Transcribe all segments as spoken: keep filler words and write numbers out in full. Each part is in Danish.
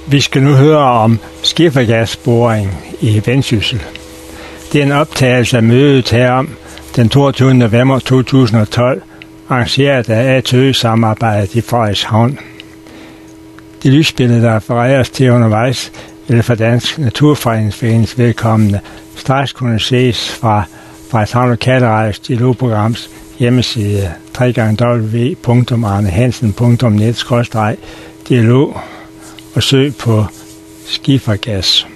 Vi skal nu høre om skifergasboring i Vendsyssel. Det er en optagelse af mødet herom den toogtyvende november to tusind og tolv, arrangeret af A T Ø-samarbejdet i Frederikshavn. Det lysbillede, der refereres til undervejs, eller for Dansk Naturfredningsforenings vedkommende, straks kunne ses fra Frederikshavn Lokalradios dialogprograms hjemmeside w w w punktum arnehansen punktum net skråstreg dialog og søg på skifergas.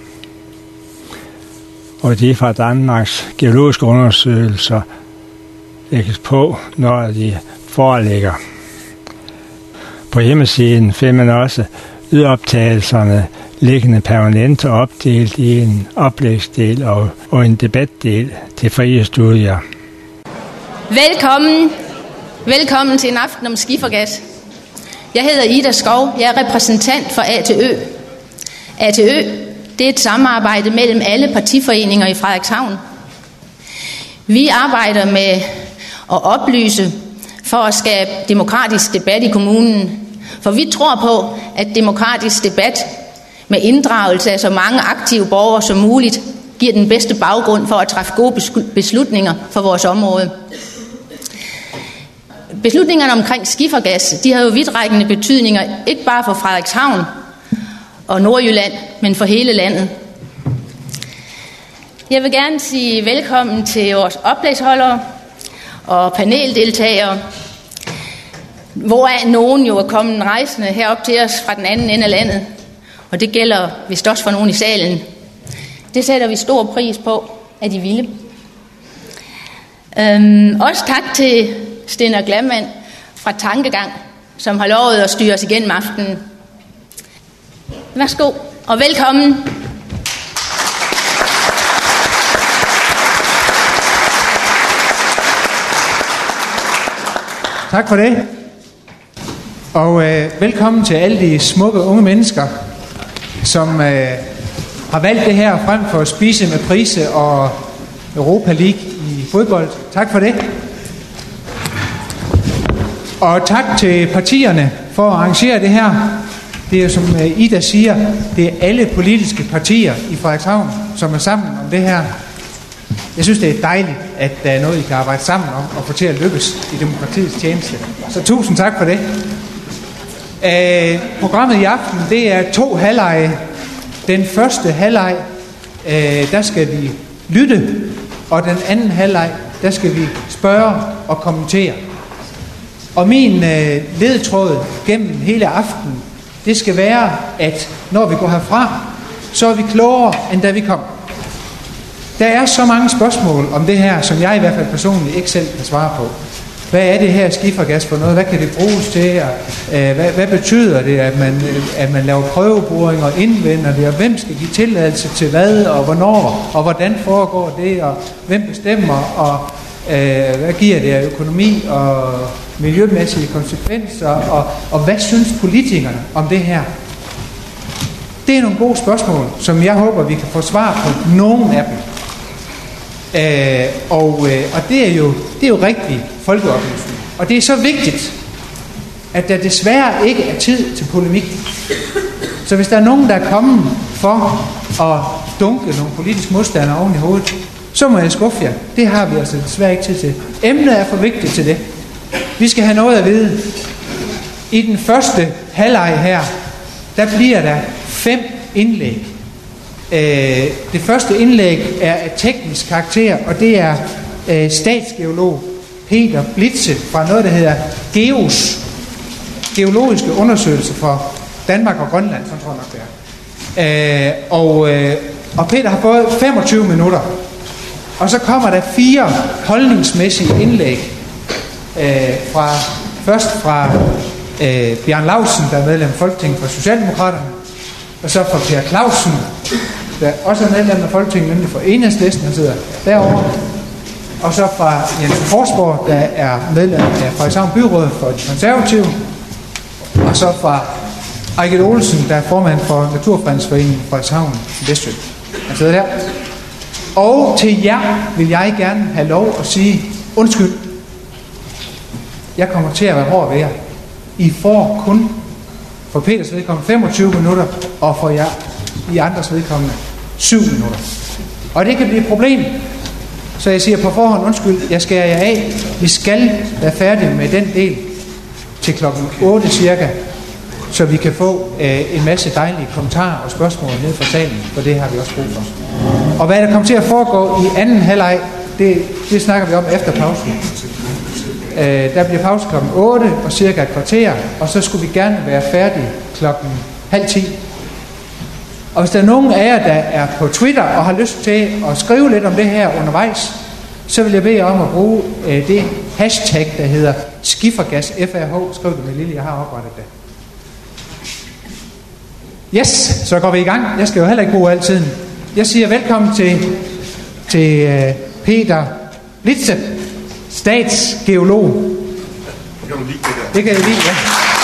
Og det er fra Danmarks geologiske undersøgelser lægges på, når de foreligger. På hjemmesiden finder man også lydoptagelserne liggende permanent og opdelt i en oplægsdel og, og en debatdel til frie studier. Velkommen. Velkommen til en aften om skifergas. Jeg hedder Ida Skov. Jeg er repræsentant for A T Ø. A T Ø, det er et samarbejde mellem alle partiforeninger i Frederikshavn. Vi arbejder med at oplyse for at skabe demokratisk debat i kommunen. For vi tror på, at demokratisk debat med inddragelse af så mange aktive borgere som muligt giver den bedste baggrund for at træffe gode beslutninger for vores område. Beslutningerne omkring skifergas, de har jo vidtrækkende betydninger, ikke bare for Frederikshavn og Nordjylland, men for hele landet. Jeg vil gerne sige velkommen til vores oplægsholdere og paneldeltagere, hvoraf nogen jo er kommet rejsende herop til os fra den anden ende af landet, og det gælder vist også for nogen i salen. Det sætter vi stor pris på, at I ville. Øhm, også tak til Sten Glammann fra Tankegang, som har lovet at styre os igennem aftenen. Værsgo og velkommen. Tak for det. Og øh, velkommen til alle de smukke unge mennesker, som øh, har valgt det her frem for at spise med Prise og Europa League i fodbold. Tak for det. Og tak til partierne for at arrangere det her. Det er jo, som Ida siger, det er alle politiske partier i Frederikshavn, som er sammen om det her. Jeg synes, det er dejligt, at der er noget, I kan arbejde sammen om og få til at lykkes i demokratiets tjeneste. Så tusind tak for det. Uh, programmet i aften, det er to halvleje. Den første halvleg, uh, der skal vi lytte, og den anden halvleg, der skal vi spørge og kommentere. Og min uh, ledetråd gennem hele aftenen, det skal være, at når vi går herfra, så er vi klogere, end da vi kom. Der er så mange spørgsmål om det her, som jeg i hvert fald personligt ikke selv kan svare på. Hvad er det her skifergas for noget? Hvad kan det bruges til? Hvad, hvad betyder det, at man, at man laver prøveboring og indvender det? Og hvem skal give tilladelse til hvad? Og hvornår? Og hvordan foregår det? Og hvem bestemmer? Og øh, hvad giver det af økonomi og miljømæssige konsekvenser? Og, og hvad synes politikerne om det her? Det er nogle gode spørgsmål, som jeg håber, vi kan få svar på nogle af dem. Øh, og, øh, og det er jo det er jo rigtig folkeoplysning. Og det er så vigtigt, at der desværre ikke er tid til polemik. Så hvis der er nogen, der er kommet for at dunke nogle politiske modstandere oven i hovedet, så må jeg skuffe jer. Det har vi altså desværre ikke tid til. Emnet er for vigtigt til det. Vi skal have noget at vide. I den første halvleg her, der bliver der fem indlæg. Det første indlæg er af teknisk karakter, og det er statsgeolog Peter Blitze fra noget, der hedder GEOS, geologiske undersøgelser for Danmark og Grønland, sådan tror jeg nok det er. Og, og Peter har fået femogtyve minutter, og så kommer der fire holdningsmæssige indlæg fra, først fra Bjørn Lausen, der er medlem af Folketinget for Socialdemokraterne, og så fra Per Clausen, der også er medlem af Folketinget, nemlig for Enhedslisten, han sidder derovre. Og så fra Jens Forsborg, der er medlem af Frederikshavn Byråd for de konservative. Og så fra Ejgil Olsen, der er formand for Naturfredningsforeningen Frederikshavn Vestø. Han sidder der. Og til jer vil jeg gerne have lov at sige undskyld. Jeg kommer til at være hård ved jer. I får kun For Peters vedkommende femogtyve minutter, og for jer i andres vedkommende syv minutter. Og det kan blive et problem. Så jeg siger på forhånd, undskyld, jeg skærer jer af. Vi skal være færdige med den del til klokken otte cirka, så vi kan få øh, en masse dejlige kommentarer og spørgsmål ned fra salen, for det har vi også brug for. Og hvad der kommer til at foregå i anden halvleg, det, det snakker vi om efter pausen. Øh, der bliver pause klokken otte og cirka et kvarter, og så skulle vi gerne være færdige klokken halv ti. Og hvis der er nogen af jer, der er på Twitter og har lyst til at skrive lidt om det her undervejs, så vil jeg bede jer om at bruge øh, det hashtag, der hedder Skifergas F R H. Skriv det med lille, jeg har oprettet det. Yes, så går vi i gang. Jeg skal jo heller ikke bruge al tiden. Jeg siger velkommen til, til øh, Peter Litze, statsgeolog. Det kan du lide, det der. Det kan jeg lide, ja.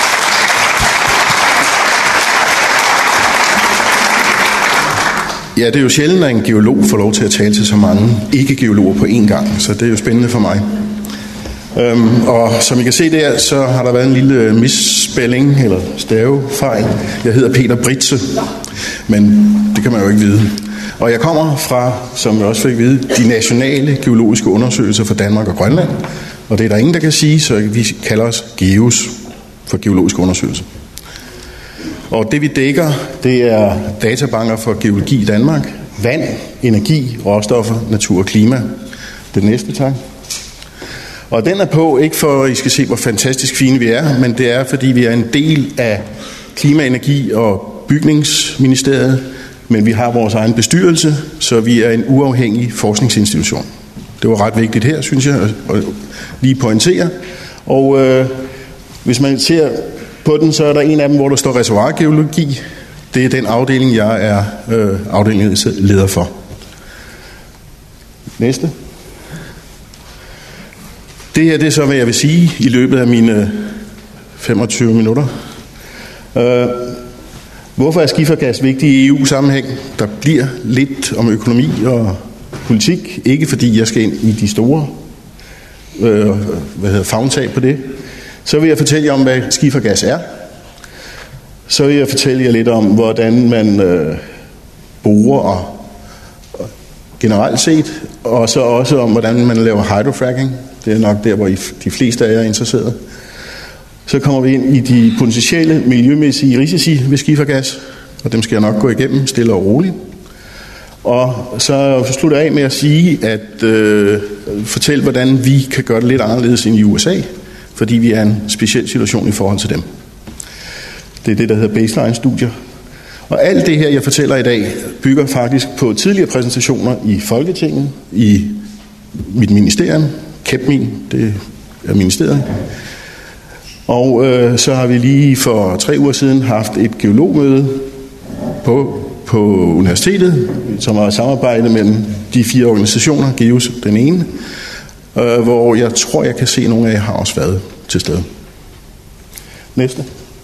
Ja, det er jo sjældent, at en geolog får lov til at tale til så mange ikke-geologer på én gang, så det er jo spændende for mig. Øhm, og som I kan se der, så har der været en lille misspelling, eller stavefejl. Jeg hedder Peter Britze, men det kan man jo ikke vide. Og jeg kommer fra, som jeg også fik vide, de nationale geologiske undersøgelser for Danmark og Grønland. Og det er der ingen, der kan sige, så vi kalder os GEUS for geologiske undersøgelser. Og det vi dækker, det er databanker for geologi i Danmark, vand, energi, råstoffer, natur og klima. Det næste, tak. Og den er på, ikke for at I skal se, hvor fantastisk fine vi er, men det er, fordi vi er en del af Klima-, Energi- og Bygningsministeriet, men vi har vores egen bestyrelse, så vi er en uafhængig forskningsinstitution. Det var ret vigtigt her, synes jeg, at lige pointere. Og øh, hvis man ser på den, så er der en af dem, hvor der står reservoirgeologi. Det er den afdeling, jeg er øh, afdelingsleder for. Næste. Det her, det er så, hvad jeg vil sige i løbet af mine femogtyve minutter. Øh, hvorfor er skifergas vigtig i E U-sammenhæng? Der bliver lidt om økonomi og politik. Ikke fordi jeg skal ind i de store øh, hvad hedder, favntag på det. Så vil jeg fortælle jer om, hvad skifergas er. Så vil jeg fortælle jer lidt om, hvordan man øh, borer og, og generelt set, og så også om, hvordan man laver hydrofracking. Det er nok der, hvor I, de fleste af jer er interesseret. Så kommer vi ind i de potentielle miljømæssige risici ved skifergas, og dem skal jeg nok gå igennem stille og roligt. Og så slutter jeg af med at sige, at øh, fortælle, hvordan vi kan gøre det lidt anderledes end i U S A, fordi vi er en speciel situation i forhold til dem. Det er det, der hedder baseline-studier. Og alt det her, jeg fortæller i dag, bygger faktisk på tidligere præsentationer i Folketinget, i mit ministerium, KEPMIN, det er ministeriet. Og øh, så har vi lige for tre uger siden haft et geologmøde på, på universitetet, som har samarbejdet mellem de fire organisationer, GEUS den ene, øh, hvor jeg tror, jeg kan se, nogle af jer har også været til stede. Næste.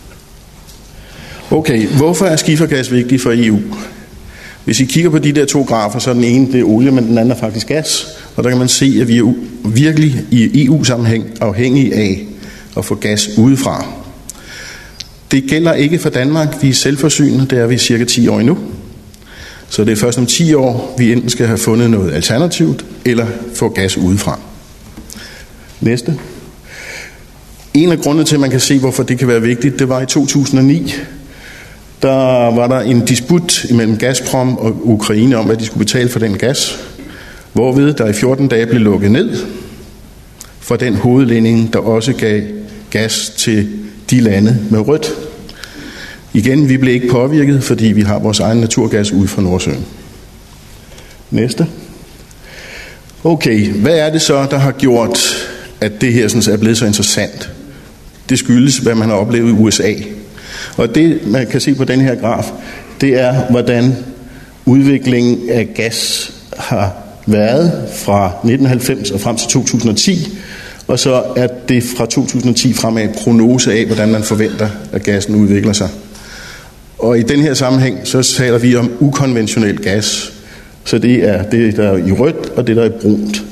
Okay, hvorfor er skifergas vigtig for E U? Hvis I kigger på de der to grafer, så er den ene det er olie, men den anden er faktisk gas. Og der kan man se, at vi er virkelig i E U-sammenhæng afhængige af at få gas udefra. Det gælder ikke for Danmark. Vi er selvforsynende, det er vi cirka ti år endnu. Så det er først om ti år, vi enten skal have fundet noget alternativt, eller få gas udefra. Næste. En af grundene til, at man kan se, hvorfor det kan være vigtigt, det var i to tusind og ni. Der var der en disput mellem Gazprom og Ukraine om, hvad de skulle betale for den gas, hvorved der i fjorten dage blev lukket ned for den hovedledning, der også gav gas til de lande med rødt. Igen, vi blev ikke påvirket, fordi vi har vores egen naturgas ude fra Nordsøen. Næste. Okay, hvad er det så, der har gjort, at det her sådan, er blevet så interessant? Det skyldes, hvad man har oplevet i U S A. Og det, man kan se på den her graf, det er, hvordan udviklingen af gas har været fra nitten halvfems og frem til to tusind og ti, og så er det fra to tusind og ti fremad prognose af, hvordan man forventer, at gassen udvikler sig. Og i den her sammenhæng, så taler vi om ukonventionel gas. Så det er det, der er i rødt, og det, der er i brunt.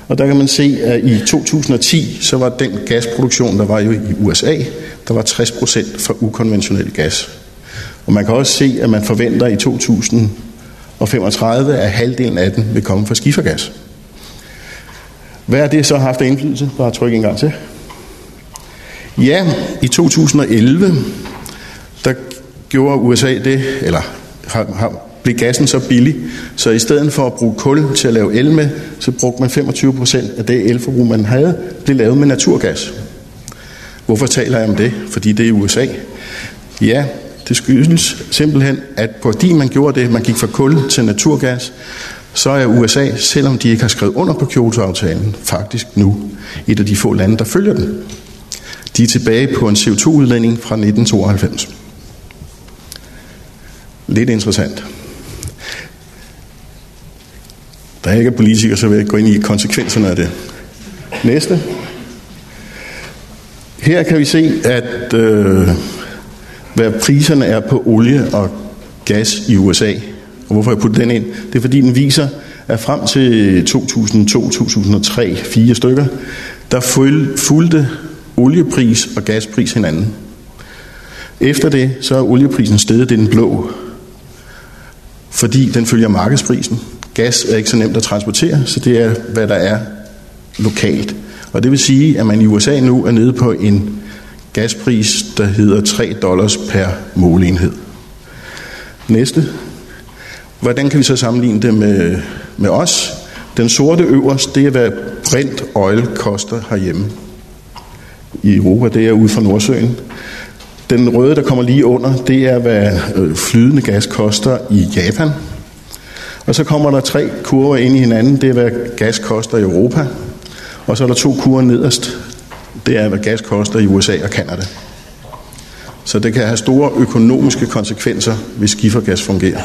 Og der kan man se, at i to tusind og ti, så var den gasproduktion, der var jo i U S A, der var tres procent fra ukonventionel gas. Og man kan også se, at man forventer i to tusind og femogtredive, at halvdelen af den vil komme fra skifergas. Hvad har det så haft af indflydelse? Bare tryk en gang til. Ja, i to tusind og elleve, der gjorde U S A det, eller har, har, blev gassen så billig, så i stedet for at bruge kul til at lave el med, så brugte man femogtyve procent af det elforbrug, man havde, blev lavet med naturgas. Hvorfor taler jeg om det? Fordi det er i U S A. Ja, det skyldes simpelthen, at fordi man gjorde det, man gik fra kul til naturgas, så er U S A, selvom de ikke har skrevet under på Kyoto-aftalen, faktisk nu et af de få lande, der følger den. De er tilbage på en C O to udledning fra nitten tooghalvfems. Lidt interessant. Der er ikke politikere, så vil jeg gå ind i konsekvenserne af det. Næste. Her kan vi se, at øh, hvad priserne er på olie og gas i U S A. Og hvorfor jeg putter den ind? Det er fordi den viser, at frem til to tusind og to, to tusind og tre, fire stykker, der fulgte oliepris og gaspris hinanden. Efter det, så er olieprisen steget, det er den blå, fordi den følger markedsprisen. Gas er ikke så nemt at transportere, så det er, hvad der er lokalt. Og det vil sige, at man i U S A nu er nede på en gaspris, der hedder tre dollars per måleenhed. Næste. Hvordan kan vi så sammenligne det med, med os? Den sorte øverst, det er, hvad Brent oil koster herhjemme. I Europa, det er ude fra Nordsøen. Den røde, der kommer lige under, det er, hvad flydende gas koster i Japan. Og så kommer der tre kurver ind i hinanden, det er, hvad gas koster i Europa. Og så er der to kurver nederst, det er, hvad gas koster i U S A og Canada. Så det kan have store økonomiske konsekvenser, hvis skifergas fungerer.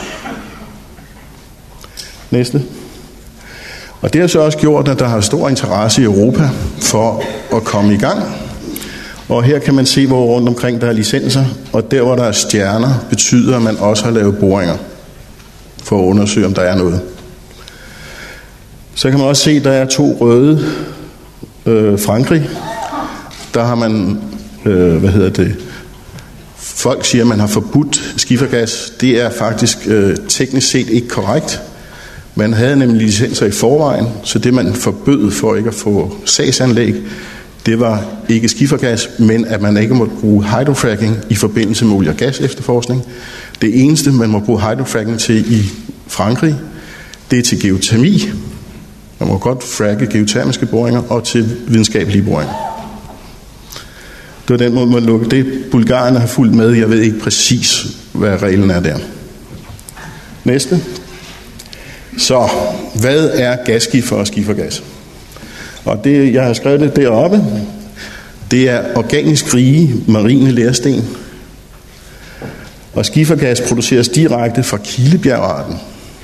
Næste. Og det har så også gjort, at der har stor interesse i Europa for at komme i gang. Og her kan man se, hvor rundt omkring der er licenser, og der, hvor der er stjerner, betyder, at man også har lavet boringer for at undersøge, om der er noget. Så kan man også se, at der er to røde. Øh, Frankrig, der har man, øh, hvad hedder det, folk siger, at man har forbudt skifergas. Det er faktisk øh, teknisk set ikke korrekt. Man havde nemlig licenser i forvejen, så det man forbød for ikke at få sagsanlæg, det var ikke skifergas, men at man ikke måtte bruge hydrofracking i forbindelse med olie- og gas efterforskning. Det eneste, man må bruge hydrofracking til i Frankrig, det er til geotermi. Man må godt fracke geotermiske boringer og til videnskabelige boringer. Det var den måde, man lukker det. Bulgarerne har fulgt med. Jeg ved ikke præcis, hvad reglen er der. Næste. Så, hvad er gasskifer og skifergas? Og det, jeg har skrevet det deroppe, det er organisk rige marine lersten. Og skifergas produceres direkte fra Kilebjergarten.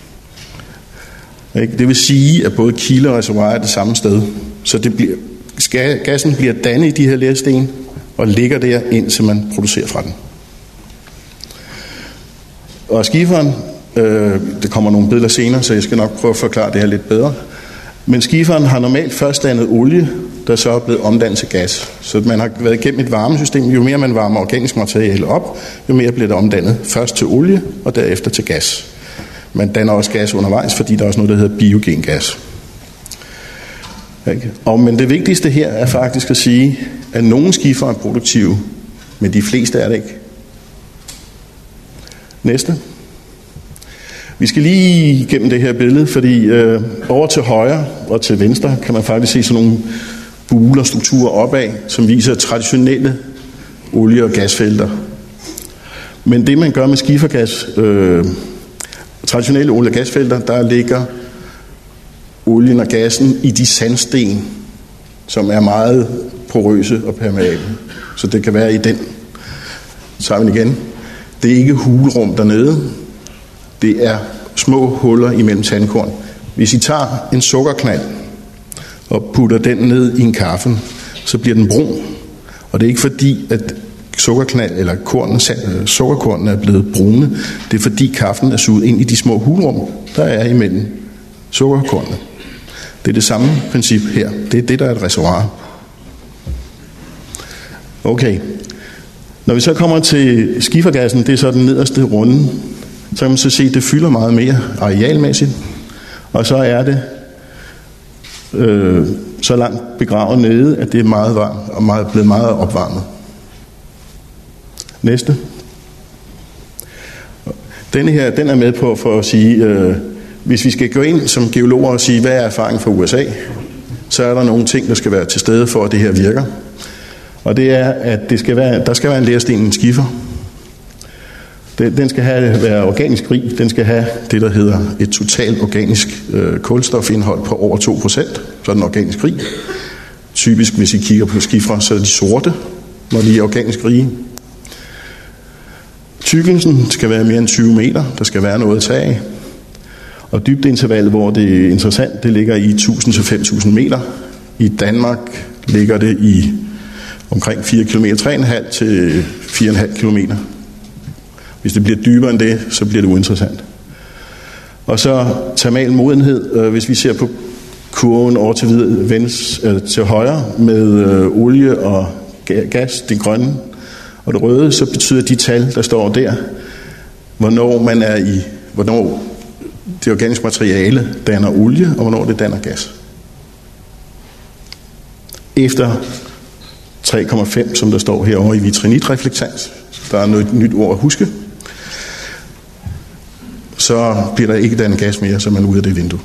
Det vil sige, at både kilde og reservoir er det samme sted. Så det bliver, gassen bliver dannet i de her lersten og ligger der, indtil man producerer fra den. Og skiferen, øh, det kommer nogle billeder senere, så jeg skal nok prøve at forklare det her lidt bedre. Men skiferen har normalt først dannet olie, der så er blevet omdannet til gas. Så man har været igennem et varmesystem. Jo mere man varmer organisk materiale op, jo mere bliver det omdannet. Først til olie, og derefter til gas. Man danner også gas undervejs, fordi der er også noget, der hedder biogengas. Og, men det vigtigste her er faktisk at sige, at nogle skifer er produktive, men de fleste er det ikke. Næste. Vi skal lige igennem det her billede, fordi øh, over til højre og til venstre kan man faktisk se sådan nogle buler, strukturer opad, som viser traditionelle olie- og gasfelter. Men det man gør med skifergas, øh, traditionelle olie- og gasfelter, der ligger olien og gassen i de sandsten, som er meget porøse og permeable. Så det kan være i den. Så har vi igen. Det er ikke hulrum dernede. Det er små huller imellem sandkorn. Hvis I tager en sukkerknald og putter den ned i en kaffe, så bliver den brun. Og det er ikke fordi, at sukkerknald eller korn, sukkerkornene er blevet brune. Det er fordi kaffen er suget ind i de små hulrum, der er imellem sukkerkornene. Det er det samme princip her. Det er det, der er et reservoir. Okay. Når vi så kommer til skifergassen, det er så den nederste runde, så kan man så se, at det fylder meget mere arealmæssigt. Og så er det øh, så langt begravet nede, at det er meget varmt og meget, blevet meget opvarmet. Næste. Denne her, den er med på for at sige, øh, hvis vi skal gå ind som geologer og sige, hvad er erfaringen fra U S A, så er der nogle ting, der skal være til stede for, at det her virker. Og det er, at det skal være, der skal være en lersten i en skifer. Den skal have, være organisk rig. Den skal have det, der hedder et totalt organisk øh, kulstofindhold på over to procent. Så er den organisk rig. Typisk, hvis I kigger på skifre, så er de sorte, når de er organisk rige. Tykkelsen skal være mere end tyve meter. Der skal være noget at tage af. Og dybdeintervallet, hvor det er interessant, det ligger i tusind til fem tusind meter. I Danmark ligger det i omkring fire kilometer, tre komma fem til fire komma fem kilometer. Hvis det bliver dybere end det, så bliver det uinteressant. Og så termal modenhed, hvis vi ser på kurven over til, vens, til højre med olie og gas, det grønne og det røde, så betyder de tal, der står der, hvornår man er i, hvornår det organiske materiale danner olie, og hvornår det danner gas. Efter tre komma fem, som der står herovre i vitrinitreflektans, der er noget nyt ord at huske, så bliver der ikke dannet gas mere, så man er ude af det vindue.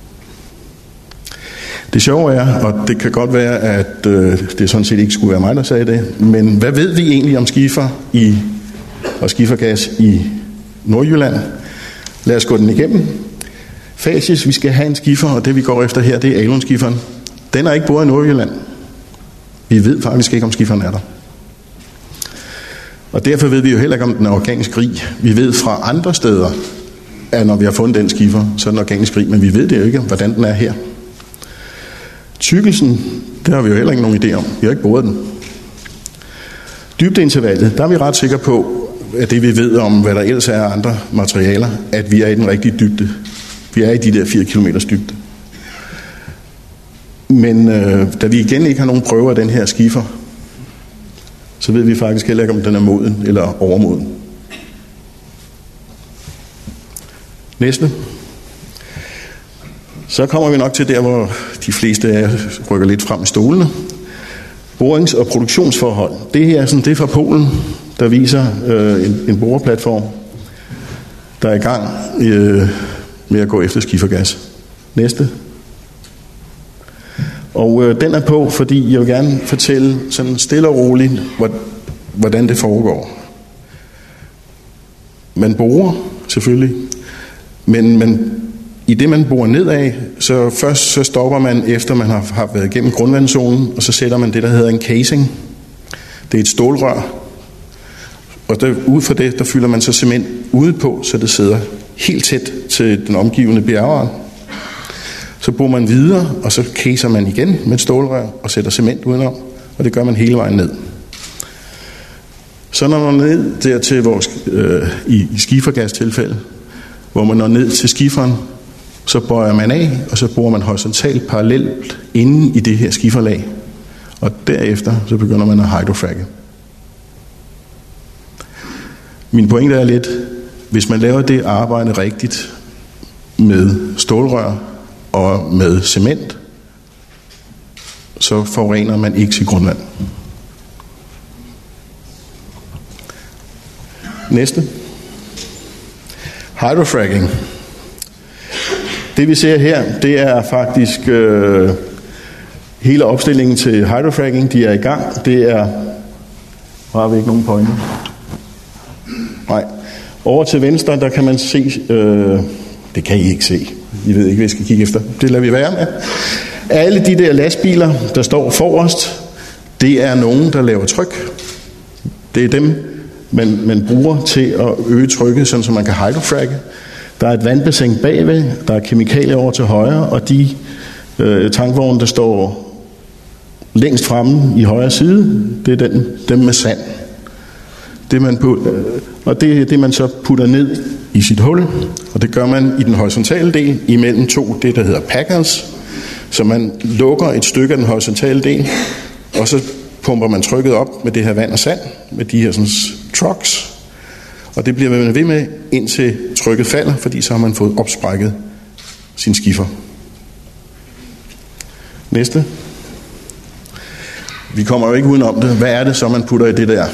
Det sjove er, og det kan godt være, at øh, det sådan set ikke skulle være mig, der sagde det, men hvad ved vi egentlig om skifer i, og skifergas i Nordjylland? Lad os gå den igennem. Fasis, vi skal have en skifer, og det vi går efter her, det er alunskiferen. Den er ikke boret i Nordjylland. Vi ved faktisk ikke, om skiferen er der. Og derfor ved vi jo heller ikke, om den er organisk rig. Vi ved fra andre steder, at når vi har fundet den skifer, så er den organisk rig, men vi ved det jo ikke, hvordan den er her. Tykkelsen, det har vi jo heller ikke nogen idé om. Vi har ikke boret den. Dybdeintervallet, der er vi ret sikre på, at det vi ved om, hvad der ellers er af andre materialer, at vi er i den rigtige dybde. Vi er i de der fire kilometers dybde. Men øh, da vi igen ikke har nogen prøver af den her skifer, så ved vi faktisk heller ikke, om den er moden eller overmoden. Næste. Så kommer vi nok til der, hvor de fleste af jer rykker lidt frem i stolene. Borings- og produktionsforhold. Det her sådan, det er fra Polen, der viser øh, en, en boreplatform, der er i gang øh, med at gå efter skifergas. Næste. Og øh, den er på, fordi jeg vil gerne fortælle sådan stille og roligt, hvordan det foregår. Man borer selvfølgelig, men man, i det man borer nedad, så først så stopper man, efter man har, har været igennem grundvandszonen, og så sætter man det, der hedder en casing. Det er et stålrør, og der, ud fra det, der fylder man så cement ude på, så det sidder helt tæt til den omgivende bjergeren. Så borer man videre, og så caser man igen med et stålrør og sætter cement udenom, og det gør man hele vejen ned. Så når man når ned der til vores, øh, i, i skifergastilfælde, hvor man når ned til skiferen, så bøjer man af, og så borer man horisontalt parallelt inde i det her skiferlag. Og derefter så begynder man at hydrofracke. Min pointe er lidt, hvis man laver det arbejde rigtigt med stålrør og med cement, så forurener man ikke sit grundvand. Næste. Hydrofracking. Det vi ser her, det er faktisk øh, hele opstillingen til hydrofracking. De er i gang. Det er... Har vi ikke nogen pointe? Nej. Over til venstre, der kan man se... Øh, det kan I ikke se. I ved ikke, hvad I skal kigge efter. Det lader vi være med. Alle de der lastbiler, der står forrest, det er nogen, der laver tryk. Det er dem, man, man bruger til at øge trykket, sådan så man kan hydrofracke. Der er et vandbassin bagved, der er kemikalier over til højre, og de øh, tankvogne, der står længst fremme i højre side, det er den, dem med sand. Det man putter, øh, og det er det, man så putter ned i sit hul, og det gør man i den horisontale del, imellem to, det der hedder packers, Så man lukker et stykke af den horisontale del, og så pumper man trykket op med det her vand og sand, med de her sådan, trucks, og det bliver man ved med, indtil trykket falder, fordi så har man fået opsprækket sin skifer. Næste. Vi kommer jo ikke udenom det. Hvad er det så, man putter i det der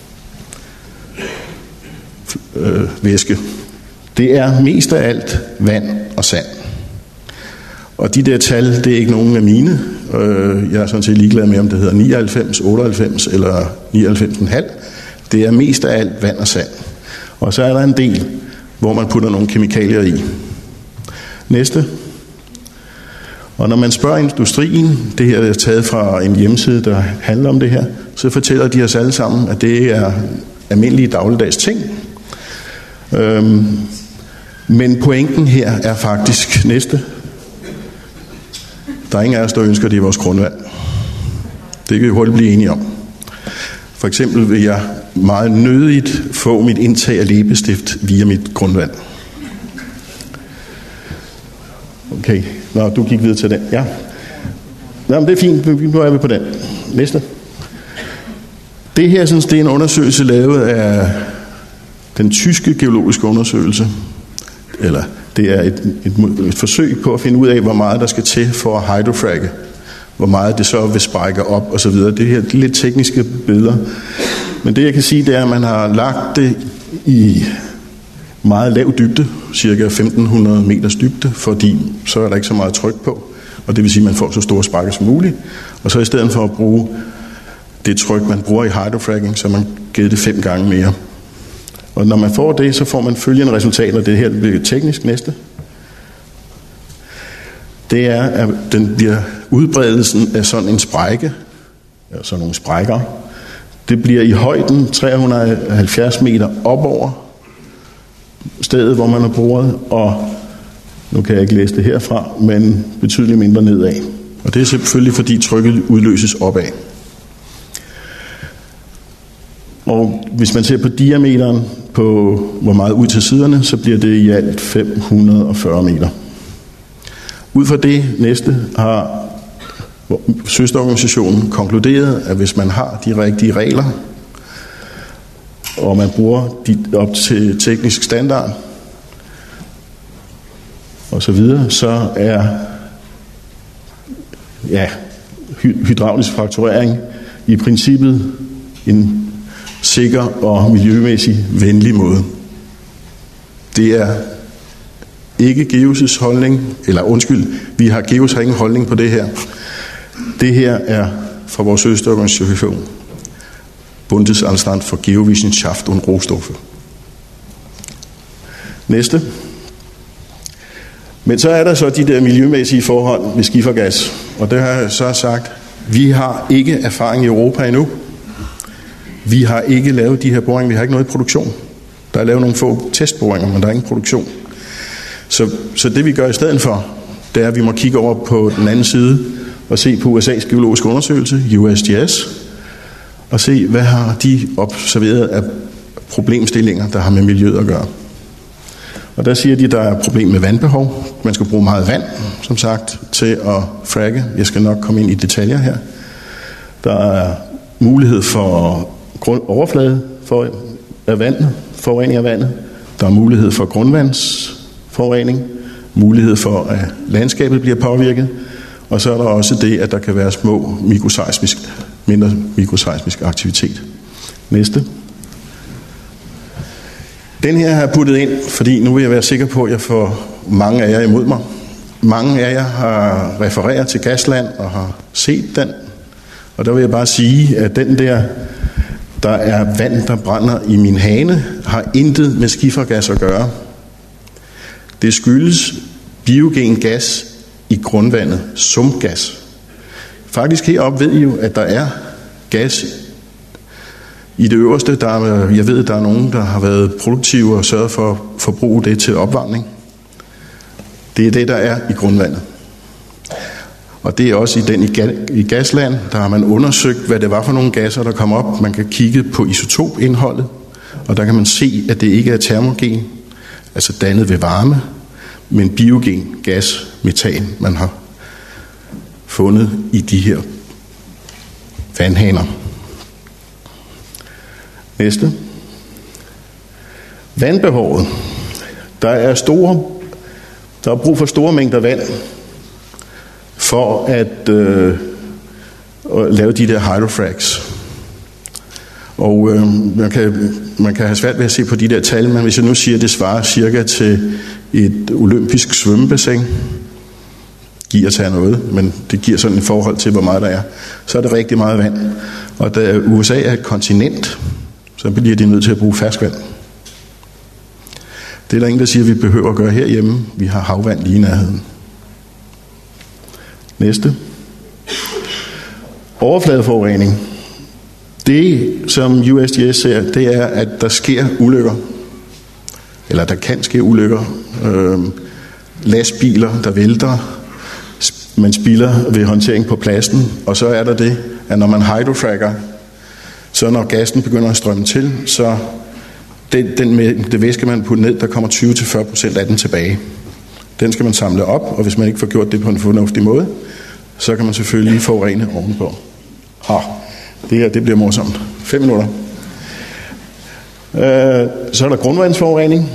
øh, væske? Det er mest af alt vand og sand. Og de der tal, det er ikke nogen af mine. Øh, jeg er sådan set ligeglad med, om det hedder nioghalvfems, otteoghalvfems eller nioghalvfems komma fem. Det er mest af alt vand og sand. Og så er der en del, hvor man putter nogle kemikalier i. Næste. Og når man spørger industrien, det her er taget fra en hjemmeside, der handler om det her, så fortæller de os alle sammen, at det er almindelige dagligdags ting. Øhm, men pointen her er faktisk næste. Der er ingen af os, der ønsker det i vores grundvand. Det kan vi hurtigt blive enige om. For eksempel vil jeg meget nødigt få mit indtag af læbestift via mit grundvand. Okay, nå, du gik videre til den. Ja. Nå, men det er fint, nu er vi på den. Næste. Det her synes, det er en undersøgelse lavet af den tyske geologiske undersøgelse. Eller det er et, et, et forsøg på at finde ud af, hvor meget der skal til for at hydrofracke. Hvor meget det så vil sprække op og så videre. Det her det er lidt tekniske billeder. Men det jeg kan sige, det er, at man har lagt det i meget lav dybde, cirka femten hundrede meters dybde, fordi så er der ikke så meget tryk på, og det vil sige, at man får så store sprækker som muligt. Og så i stedet for at bruge det tryk, man bruger i hydrofracking, så man givet det fem gange mere. Og når man får det, så får man følgende resultater. Det her bliver teknisk næste. Det er, at den bliver udbredelsen af sådan en sprække, ja, sådan nogle sprækker. Det bliver i højden tre hundrede og halvfjerds meter op over stedet, hvor man har boret, og nu kan jeg ikke læse det herfra, men betydeligt mindre nedad. Og det er selvfølgelig, fordi trykket udløses opad. Og hvis man ser på diameteren på, hvor meget ud til siderne, så bliver det i alt fem hundrede og fyrre meter. Ud fra det næste har søsterorganisationen konkluderet, at hvis man har de rigtige regler, og man bruger de op til teknisk standard, og så videre, så er ja, hydraulisk frakturering i princippet en sikker og miljømæssig venlig måde. Det er ikke GEUS' holdning, eller undskyld, vi har GEUS har ingen holdning på det her. Det her er fra vores søsterorganisation, Bundesanstalt for Geowissenschaft und Rohstoffe. Næste. Men så er der så de der miljømæssige forhold ved skifergas, og det har jeg så sagt, vi har ikke erfaring i Europa endnu. Vi har ikke lavet de her boringer, vi har ikke noget i produktion. Der er lavet nogle få testboringer, men der er ingen produktion. Så, så det vi gør i stedet for, det er, at vi må kigge over på den anden side og se på U S A's geologiske undersøgelse, U S G S, og se, hvad har de observeret af problemstillinger, der har med miljøet at gøre. Og der siger de, at der er et problem med vandbehov. Man skal bruge meget vand, som sagt, til at fracke. Jeg skal nok komme ind i detaljer her. Der er mulighed for grund, overflade for, af vandet, forurening af vandet. Der er mulighed for grundvandsforurening. Mulighed for, at landskabet bliver påvirket. Og så er der også det, at der kan være små mikroseismisk, mindre mikroseismisk aktivitet. Næste. Den her har jeg puttet ind, fordi nu vil jeg være sikker på, at jeg får mange af jer imod mig. Mange af jer har refereret til Gasland og har set den. Og der vil jeg bare sige, at den der, der er vand, der brænder i min hane, har intet med skifergas at gøre. Det skyldes biogen gas i grundvandet, sumpgas. Faktisk heroppe ved I jo, at der er gas i det øverste. Der er, jeg ved, at der er nogen, der har været produktive og sørget for at forbruge det til opvarmning. Det er det, der er i grundvandet. Og det er også i den i, i Gasland, der har man undersøgt, hvad det var for nogle gasser, der kom op. Man kan kigge på isotopindholdet, og der kan man se, at det ikke er termogen, altså dannet ved varme, men biogen gas, metan, man har fundet i de her vandhaner. Næste. Vandbehovet. Der er store, der er brug for store mængder vand for at, øh, at lave de der hydrofracks. Og øh, man, kan, man kan have svært ved at se på de der tal, men hvis jeg nu siger, at det svarer cirka til et olympisk svømmebassin, giver tage noget, men det giver sådan et forhold til, hvor meget der er, så er det rigtig meget vand. Og da U S A er et kontinent, så bliver de nødt til at bruge ferskvand. Det er der ingen, der siger, at vi behøver at gøre herhjemme. Vi har havvand lige i nærheden. Næste. Overfladeforurening. Det, som U S G S ser, det er, at der sker ulykker. Eller der kan ske ulykker. Øh, lastbiler, der vælter. Man spilder ved håndtering på pladsen. Og så er der det, at når man hydrofracker, så når gassen begynder at strømme til, så den, den mængde væske, man putter ned, der kommer tyve til fyrre procent af den tilbage. Den skal man samle op, og hvis man ikke får gjort det på en fornuftig måde, så kan man selvfølgelig forurene ovenpå. Ah, det her, det bliver morsomt. Fem minutter. Øh, så er der grundvandsforurening.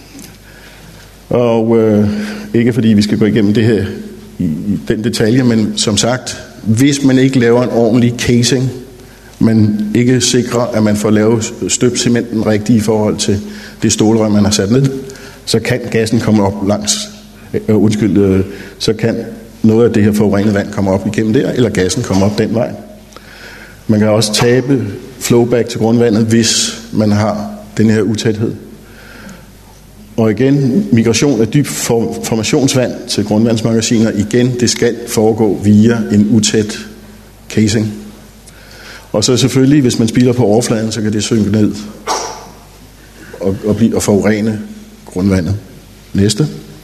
Og øh, ikke fordi vi skal gå igennem det her i, i den detalje, men som sagt, hvis man ikke laver en ordentlig casing, man ikke sikrer, at man får lavet støbt cementen rigtigt i forhold til det stålrør, man har sat ned, så kan gassen komme op langs, øh, undskyld, øh, så kan noget af det her forurenede vand komme op igennem der, eller gassen komme op den vej. Man kan også tabe flowback til grundvandet, hvis man har den her utæthed. Og igen, migration af dyb formationsvand til grundvandsmagasiner, igen, det skal foregå via en utæt casing. Og så selvfølgelig, hvis man spilder på overfladen, så kan det synke ned og, og, blive, og forurene grundvandet. Næste.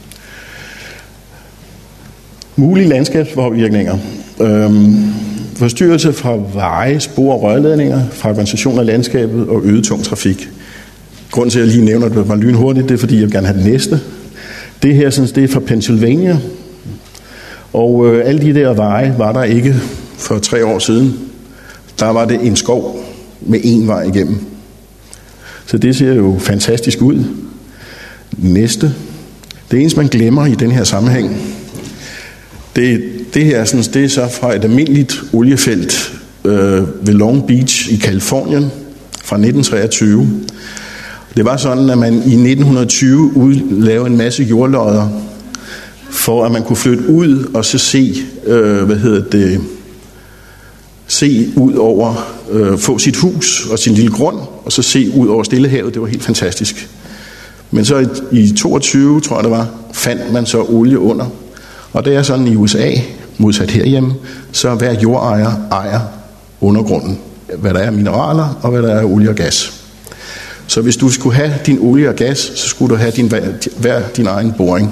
Mulige landskabspåvirkninger. Øhm, forstyrrelse fra veje, spor og rørledninger, fragmentation af landskabet og øget tung trafik. Grunden til, at jeg lige nævner det var lynhurtigt, det er, fordi jeg vil gerne have det næste. Det her, synes, det er fra Pennsylvania. Og øh, alle de der veje var der ikke for tre år siden. Der var det en skov med en vej igennem. Så det ser jo fantastisk ud. Næste. Det eneste, man glemmer i den her sammenhæng, det, det her sådan, det er så fra et almindeligt oliefelt øh, ved Long Beach i Californien fra nitten treogtyve. Det var sådan, at man i nitten tyve lavede en masse jordlodder, for at man kunne flytte ud og så se, øh, hvad hedder det, se ud over, øh, få sit hus og sin lille grund, og så se ud over Stillehavet. Det var helt fantastisk. Men så i, i toogtyve, tror jeg det var, fandt man så olie under. Og det er sådan i U S A, modsat herhjemme, så hver jordejer ejer undergrunden. Hvad der er mineraler, og hvad der er olie og gas. Så hvis du skulle have din olie og gas, så skulle du have din, hver din egen boring.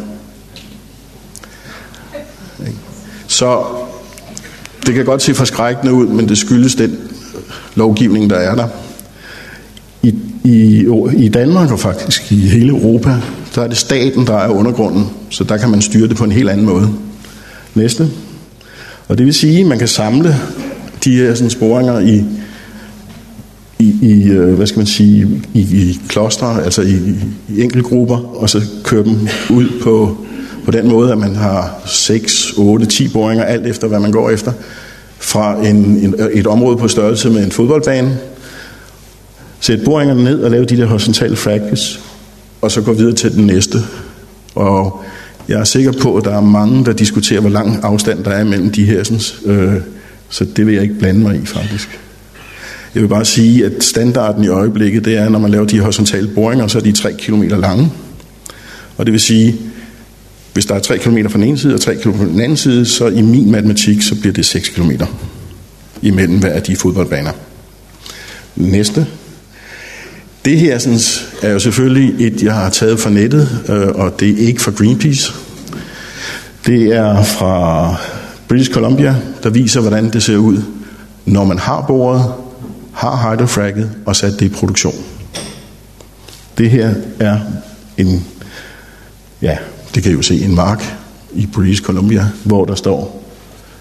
Så det kan godt se forskrækkende ud, men det skyldes den lovgivning, der er der. I, i, i Danmark og faktisk i hele Europa, der er det staten, der er undergrunden, så der kan man styre det på en helt anden måde. Næste. Og det vil sige, at man kan samle de her sådan, sporinger i, i, i, hvad skal man sige, i, i klostre, altså i, i enkeltgrupper, og så køre dem ud på, på den måde, at man har seks, otte, ti boringer, alt efter hvad man går efter, fra en, en, et område på størrelse med en fodboldbane, sætte boringerne ned og lave de der horisontale fractures, og så gå videre til den næste. Og jeg er sikker på, at der er mange, der diskuterer, hvor lang afstand der er mellem de her, sådan, øh, så det vil jeg ikke blande mig i faktisk. Jeg vil bare sige, at standarden i øjeblikket, det er, når man laver de horisontale boringer, så er de tre kilometer lange. Og det vil sige, hvis der er tre kilometer fra den ene side og tre kilometer fra den anden side, så i min matematik, så bliver det seks kilometer imellem hver af de fodboldbaner. Næste. Det her synes, er jo selvfølgelig et, jeg har taget fra nettet, øh, og det er ikke fra Greenpeace. Det er fra British Columbia, der viser, hvordan det ser ud, når man har boret, har hydrofracket og sat det i produktion. Det her er en, ja, det kan I jo se, en mark i British Columbia, hvor der står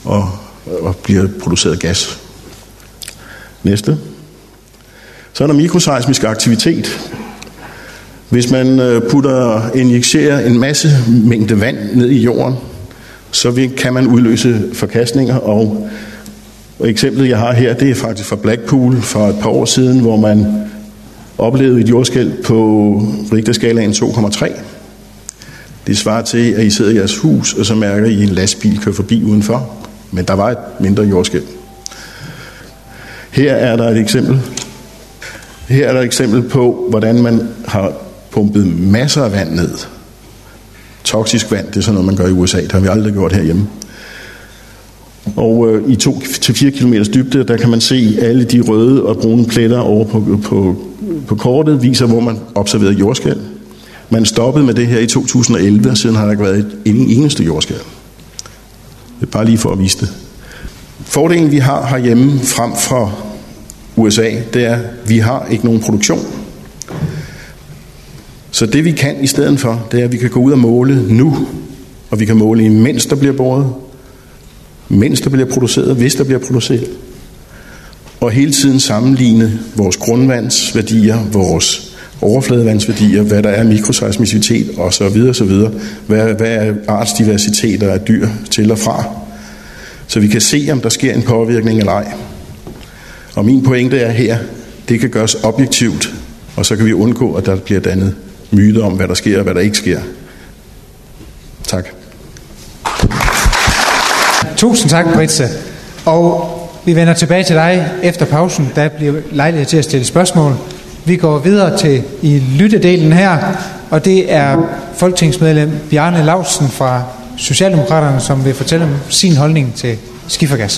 og, og bliver produceret gas. Næste. Så er der mikroseismisk aktivitet. Hvis man putter, injicerer en masse mængde vand ned i jorden, så kan man udløse forkastninger, og, og eksemplet jeg har her, det er faktisk fra Blackpool for et par år siden, hvor man oplevede et jordskælv på Richterskalaen to komma tre. Det svarer til, at I sidder i jeres hus, og så mærker I en lastbil køre forbi udenfor, men der var et mindre jordskælv. Her er der et eksempel. Her er der et eksempel på, hvordan man har pumpet masser af vand ned. Toksisk vand, det er sådan noget, man gør i U S A. Det har vi aldrig gjort herhjemme. Og øh, i to til fire kilometers dybde, der kan man se alle de røde og brune pletter over på, på, på kortet, viser, hvor man observerede jordskælv. Man stoppede med det her i to tusind og elleve, og siden har der ikke været et eneste jordskælv. Det er bare lige for at vise det. Fordelen, vi har herhjemme frem for U S A, det er, at vi har ikke nogen produktion. Så det vi kan i stedet for, det er, at vi kan gå ud og måle nu, og vi kan måle imens der bliver boret, mens der bliver produceret, hvis der bliver produceret, og hele tiden sammenligne vores grundvandsværdier, vores overfladevandsværdier, hvad der er mikroseismicitet osv. osv. Hvad, hvad er artsdiversiteter af dyr til og fra, så vi kan se, om der sker en påvirkning eller ej. Og min pointe er her, det kan gøres objektivt, og så kan vi undgå, at der bliver dannet myter om, hvad der sker og hvad der ikke sker. Tak. Tusind tak, Britse. Og vi vender tilbage til dig efter pausen. Der bliver lejlighed til at stille spørgsmål. Vi går videre til i lyttedelen her, og det er folketingsmedlem Bjarne Laustsen fra Socialdemokraterne, som vil fortælle om sin holdning til skifergas.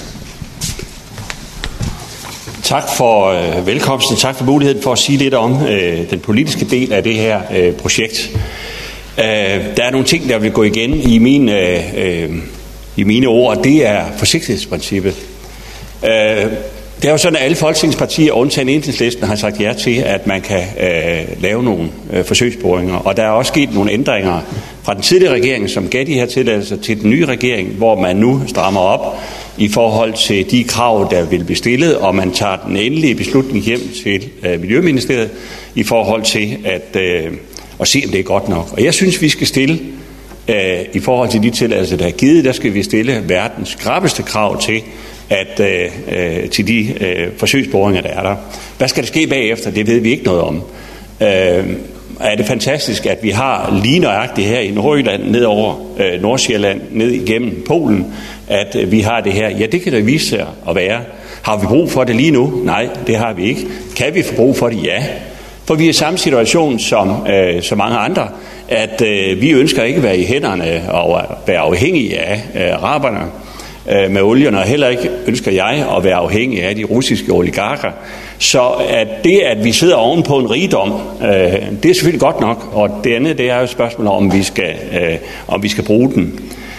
Tak for øh, velkomsten. Tak for muligheden for at sige lidt om øh, den politiske del af det her øh, projekt. Øh, der er nogle ting, der vil gå igen i mine, øh, i mine ord, og det er forsigtighedsprincippet. Øh, det er jo sådan, at alle folketingspartier, undtagen Enhedslisten, har sagt ja til, at man kan øh, lave nogle øh, forsøgsboringer. Og der er også sket nogle ændringer fra den tidligere regering, som gav de her tilladelser, til den nye regering, hvor man nu strammer op i forhold til de krav, der vil blive stillet, og man tager den endelige beslutning hjem til øh, Miljøministeriet i forhold til at, øh, at se, om det er godt nok. Og jeg synes, vi skal stille, øh, i forhold til de tilladelser, der er givet, der skal vi stille verdens skrappeste krav til, at, øh, til de øh, forsøgsboringer, der er der. Hvad skal der ske bagefter? Det ved vi ikke noget om. Øh, er det fantastisk, at vi har lige nøjagtigt her i Nordjylland, ned over øh, Nordsjælland, ned igennem Polen, at øh, vi har det her. Ja, det kan det vise sig at være. Har vi brug for det lige nu? Nej, det har vi ikke. Kan vi få brug for det? Ja. For vi er i samme situation som øh, så mange andre, at øh, vi ønsker ikke at være i hænderne og være afhængige af øh, araberne øh, med olien, og heller ikke ønsker jeg at være afhængig af de russiske oligarker. Så at det, at vi sidder ovenpå en rigdom, øh, det er selvfølgelig godt nok, og det andet, det er jo et spørgsmål om, vi skal, øh, om vi skal bruge den.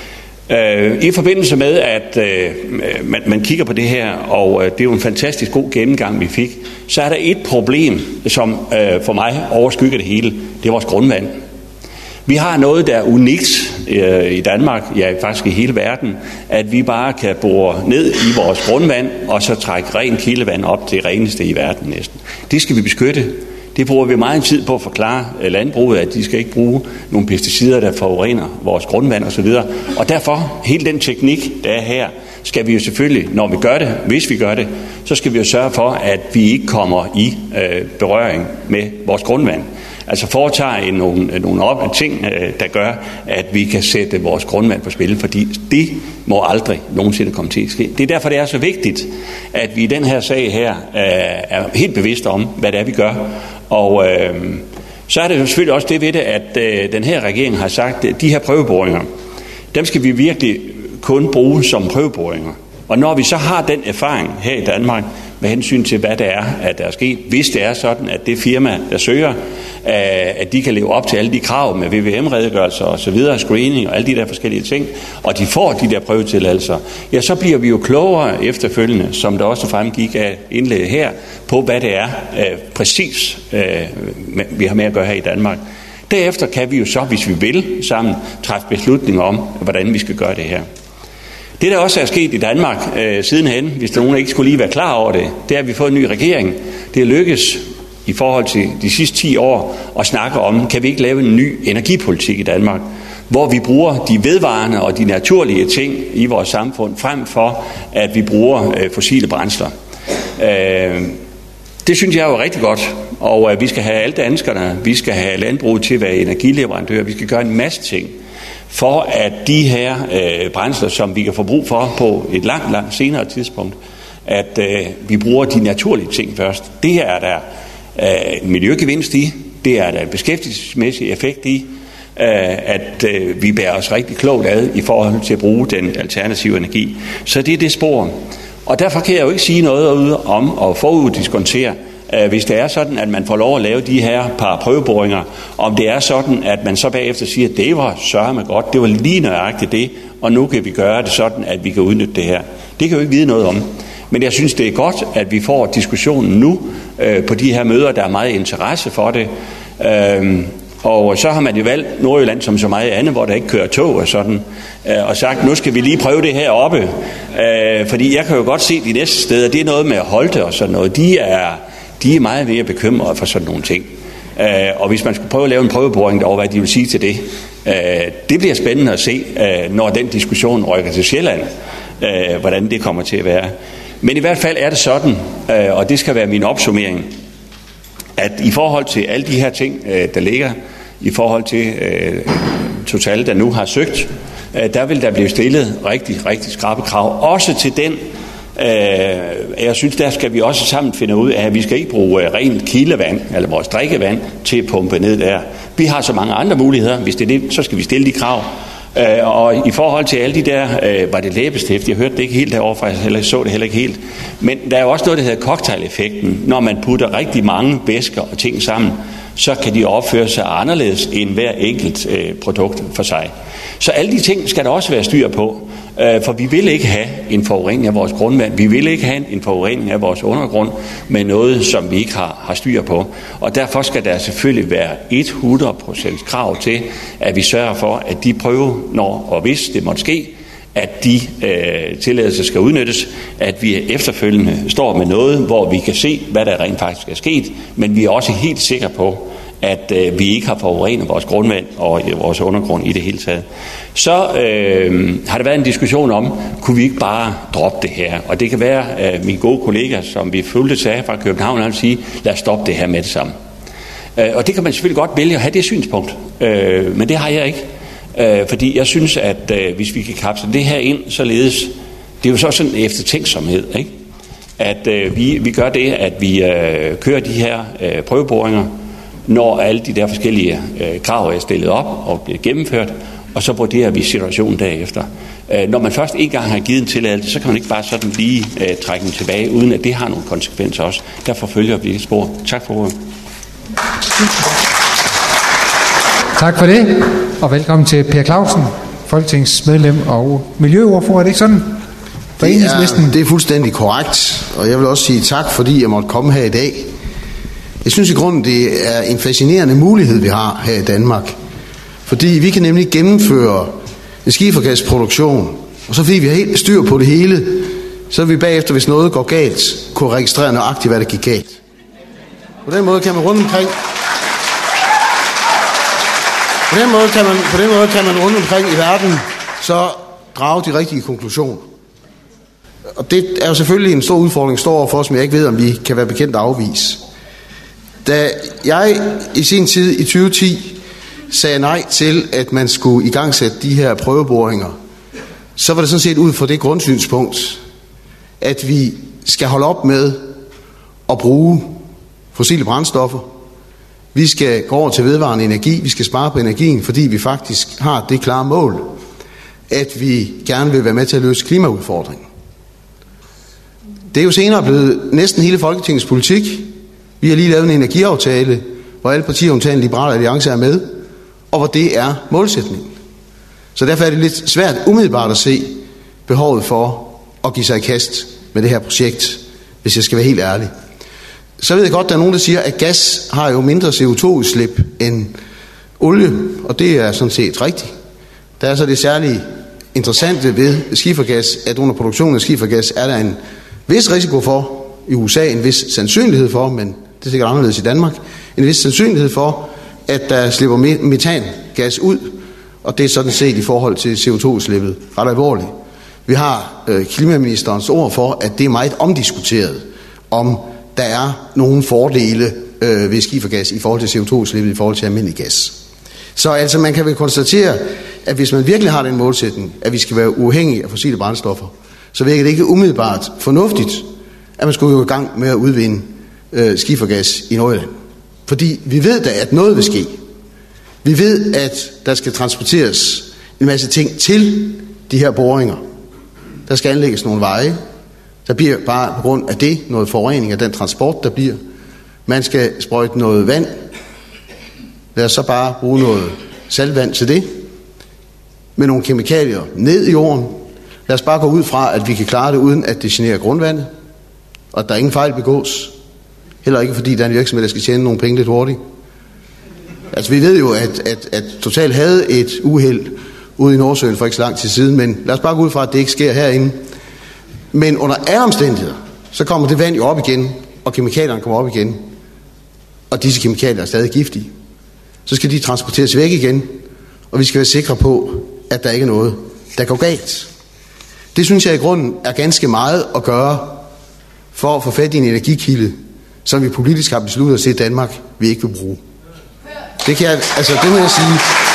Øh, I forbindelse med, at øh, man, man kigger på det her, og øh, det er jo en fantastisk god gennemgang, vi fik, så er der et problem, som øh, for mig overskygger det hele. Det er vores grundvand. Vi har noget, der er unikt øh, i Danmark, ja faktisk i hele verden, at vi bare kan bore ned i vores grundvand, og så trække ren kildevand op til det reneste i verden næsten. Det skal vi beskytte. Det bruger vi meget tid på at forklare landbruget, at de skal ikke bruge nogle pesticider, der forurener vores grundvand osv. Og derfor, hele den teknik, der er her, skal vi jo selvfølgelig, når vi gør det, hvis vi gør det, så skal vi jo sørge for, at vi ikke kommer i øh, berøring med vores grundvand. Altså foretager nogle, nogle op, ting, øh, der gør, at vi kan sætte vores grundvand på spil, fordi det må aldrig nogensinde komme til at ske. Det er derfor, det er så vigtigt, at vi i den her sag her øh, er helt bevidste om, hvad det er, vi gør. Og øh, så er det jo selvfølgelig også det ved det, at øh, den her regering har sagt, at de her prøveboringer, dem skal vi virkelig kun bruge som prøveboringer. Og når vi så har den erfaring her i Danmark, med hensyn til, hvad det er, at der er sket, hvis det er sådan, at det firma, der søger, at de kan leve op til alle de krav med V V M-redegørelser og så videre, screening og alle de der forskellige ting, og de får de der prøvetilladelser, ja, så bliver vi jo klogere efterfølgende, som der også fremgik af indlægget her, på hvad det er øh, præcis, øh, vi har med at gøre her i Danmark. Derefter kan vi jo så, hvis vi vil, sammen træffe beslutninger om, hvordan vi skal gøre det her. Det, der også er sket i Danmark øh, sidenhen, hvis der nogen ikke skulle lige være klar over det, det er, at vi har fået en ny regering. Det er lykkes i forhold til de sidste ti år at snakke om, kan vi ikke lave en ny energipolitik i Danmark, hvor vi bruger de vedvarende og de naturlige ting i vores samfund, frem for at vi bruger øh, fossile brændsler. Øh, det synes jeg er jo rigtig godt, og øh, vi skal have alle danskerne, vi skal have landbruget til at være energileverandør, vi skal gøre en masse ting, for at de her øh, brændsler, som vi kan få brug for på et langt, langt senere tidspunkt, at øh, vi bruger de naturlige ting først. Det er der øh, en miljøgevinst i, det er der en beskæftigelsesmæssig effekt i, at øh, vi bærer os rigtig klogt ad i forhold til at bruge den alternative energi. Så det er det spor. Og derfor kan jeg jo ikke sige noget ude om at foruddiskontere, øh, hvis det er sådan, at man får lov at lave de her par prøveboringer, om det er sådan, at man så bagefter siger, at det var sørme godt, det var lige nøjagtigt det, og nu kan vi gøre det sådan, at vi kan udnytte det her. Det kan jo ikke vide noget om. Men jeg synes, det er godt, at vi får diskussionen nu øh, på de her møder, der er meget interesse for det. Øh, Og så har man jo valgt Nordjylland som så meget andet, hvor der ikke kører tog og sådan, øh, og sagt, nu skal vi lige prøve det her oppe. Øh, fordi jeg kan jo godt se de næste steder, det er noget med Holte og sådan noget. De er, de er meget mere bekymrede for sådan nogle ting. Øh, og hvis man skulle prøve at lave en prøveboring derovre, hvad de vil sige til det, øh, det bliver spændende at se, øh, når den diskussion rykker til Sjælland, øh, hvordan det kommer til at være. Men i hvert fald er det sådan, øh, og det skal være min opsummering, at i forhold til alle de her ting, øh, der ligger, i forhold til øh, Total, der nu har søgt, øh, der vil der blive stillet rigtig, rigtig skrappe krav. Også til den, øh, jeg synes, der skal vi også sammen finde ud af, at vi skal ikke bruge øh, rent kildevand, eller vores drikkevand, til at pumpe ned der. Vi har så mange andre muligheder. Hvis det er det, så skal vi stille de krav. Øh, og i forhold til alle de der, øh, var det læbestift, jeg hørte det ikke helt derovre, for jeg heller, så det heller ikke helt. Men der er jo også noget, der hedder cocktail-effekten. Når man putter rigtig mange væsker og ting sammen, så kan de opføre sig anderledes end hver enkelt øh, produkt for sig. Så alle de ting skal der også være styr på, øh, for vi vil ikke have en forurening af vores grundvand, vi vil ikke have en forurening af vores undergrund med noget, som vi ikke har, har styr på. Og derfor skal der selvfølgelig være hundrede procent krav til, at vi sørger for, at de prøver, når og hvis det måtte ske, at de øh, tilladelser skal udnyttes, at vi efterfølgende står med noget, hvor vi kan se, hvad der rent faktisk er sket, men vi er også helt sikre på, at øh, vi ikke har forurenet vores grundvand og øh, vores undergrund i det hele taget. Så øh, har der været en diskussion om, kunne vi ikke bare droppe det her? Og det kan være, at øh, mine gode kolleger, som vi fulgte til fra København, vil sige, lad os stoppe det her med det samme. Øh, og det kan man selvfølgelig godt vælge at have det synspunkt, øh, men det har jeg ikke. Øh, fordi jeg synes, at øh, hvis vi kan kapsle det her ind, således, det er jo så sådan en eftertænksomhed, ikke? At øh, vi, vi gør det, at vi øh, kører de her øh, prøveboringer, når alle de der forskellige øh, krav er stillet op og bliver gennemført, og så vurderer vi situationen derefter. Øh, når man først en gang har givet en tilladelse, så kan man ikke bare sådan lige øh, trække den tilbage, uden at det har nogle konsekvenser også. Derfor følger vi det spor. Tak for ordet. Tak for det, og velkommen til Per Clausen, folketingsmedlem og miljøordfører. Er det ikke sådan? Det er, det er fuldstændig korrekt, og jeg vil også sige tak, fordi jeg måtte komme her i dag. Jeg synes i grunden, det er en fascinerende mulighed, vi har her i Danmark. Fordi vi kan nemlig gennemføre en skifergasproduktion, og så fordi vi har helt styr på det hele, så vil vi bagefter, hvis noget går galt, kunne registrere nøjagtigt, hvad der gik galt. På den måde kan man rundt omkring... På den måde kan man, på den måde kan man rundt omkring i verden så drage de rigtige konklusioner. Og det er jo selvfølgelig en stor udfordring, står for os, men jeg ikke ved, om vi kan være bekendt at afvise. Da jeg i sin tid i tyve ti sagde nej til, at man skulle igangsætte de her prøveboringer, så var det sådan set ud fra det grundsynspunkt, at vi skal holde op med at bruge fossile brændstoffer. Vi skal gå over til vedvarende energi, vi skal spare på energien, fordi vi faktisk har det klare mål, at vi gerne vil være med til at løse klimaudfordringen. Det er jo senere blevet næsten hele Folketingets politik. Vi har lige lavet en energiaftale, hvor alle partier undtagen Liberal Alliance er med, og hvor det er målsætningen. Så derfor er det lidt svært umiddelbart at se behovet for at give sig i kast med det her projekt, hvis jeg skal være helt ærlig. Så ved jeg godt, der er nogen, der siger, at gas har jo mindre C O to udslip end olie, og det er sådan set rigtigt. Der er så det særlige interessante ved skifergas, at under produktionen af skifergas er der en vis risiko for, i U S A en vis sandsynlighed for, men det er sikkert anderledes i Danmark, en vis sandsynlighed for, at der slipper metangas ud, og det er sådan set i forhold til C O to-udslippet ret alvorligt. Vi har øh, klimaministerens ord for, at det er meget omdiskuteret, om der er nogle fordele øh, ved skifergas i forhold til C O to-udslippet i forhold til almindelig gas. Så altså man kan vel konstatere, at hvis man virkelig har den målsætning, at vi skal være uafhængige af fossile brændstoffer, så virker det ikke umiddelbart fornuftigt, at man skulle gå i gang med at udvinde øh, skifergas i Nordjylland. Fordi vi ved da, at noget vil ske. Vi ved, at der skal transporteres en masse ting til de her boringer. Der skal anlægges nogle veje. Der bliver bare på grund af det noget forurening af den transport, der bliver. Man skal sprøjte noget vand. Lad os så bare bruge noget saltvand til det. Med nogle kemikalier ned i jorden. Lad os bare gå ud fra, at vi kan klare det uden at det generer grundvandet. Og at der ingen fejl begås. Heller ikke fordi der er en virksomhed, der skal tjene nogle penge lidt hurtigt. Altså vi ved jo, at, at, at Total havde et uheld ude i Nordsøen for ikke så lang tid siden, men lad os bare gå ud fra, at det ikke sker herinde. Men under alle omstændigheder, så kommer det vand jo op igen, og kemikalierne kommer op igen. Og disse kemikalier er stadig giftige. Så skal de transporteres væk igen, og vi skal være sikre på, at der ikke er noget, der går galt. Det synes jeg i grunden er ganske meget at gøre for at få fat i en energikilde, som vi politisk har besluttet at se i Danmark, vi ikke vil bruge. Det kan jeg, altså det må jeg sige.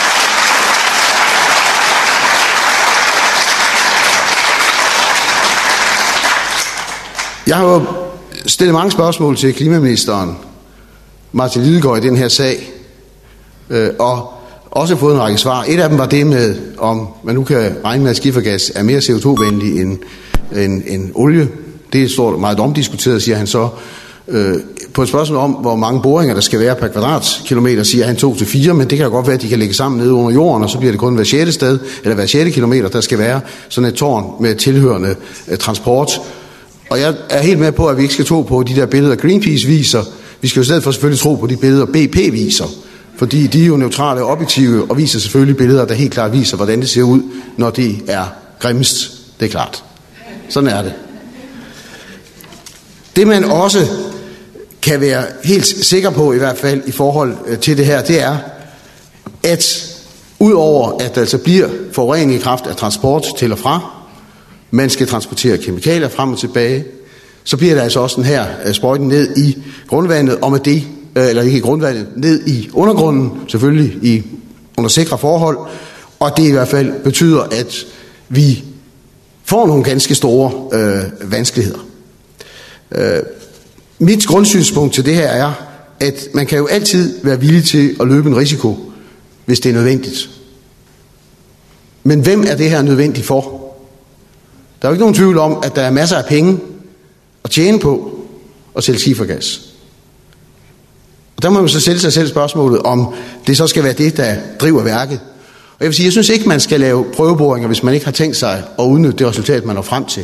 Jeg har jo stillet mange spørgsmål til klimaministeren, Martin Lidegaard, i den her sag, øh, og også fået en række svar. Et af dem var det med, om man nu kan regne med, at skifergas er mere C O to-venlig end, end, end olie. Det står meget omdiskuteret, siger han så. Øh, på et spørgsmål om, hvor mange boringer der skal være per kvadratkilometer, siger han to til fire, men det kan jo godt være, at de kan lægge sammen nede under jorden, og så bliver det kun hver sjette sted, eller hver sjette kilometer, der skal være sådan et tårn med tilhørende øh, transport. Og jeg er helt med på, at vi ikke skal tro på de der billeder, Greenpeace viser. Vi skal jo i stedet for selvfølgelig tro på de billeder, B P viser. Fordi de er jo neutrale og objektive, og viser selvfølgelig billeder, der helt klart viser, hvordan det ser ud, når det er grimmest. Det er klart. Sådan er det. Det man også kan være helt sikker på, i hvert fald i forhold til det her, det er, at udover at der altså bliver forurening i kraft af transport til og fra, man skal transportere kemikalier frem og tilbage, så bliver der altså også den her sprøjten ned i grundvandet, og med det, eller ikke i grundvandet, ned i undergrunden, selvfølgelig i under sikre forhold, og det i hvert fald betyder, at vi får nogle ganske store øh, vanskeligheder. Øh, mit grundsynspunkt til det her er, at man kan jo altid være villig til at løbe en risiko, hvis det er nødvendigt. Men hvem er det her nødvendigt for? Der er jo ikke nogen tvivl om, at der er masser af penge at tjene på at sælge skifergas. Og der må man så stille sig selv spørgsmålet, om det så skal være det, der driver værket. Og jeg vil sige, jeg synes ikke, man skal lave prøveboringer, hvis man ikke har tænkt sig at udnytte det resultat, man når frem til.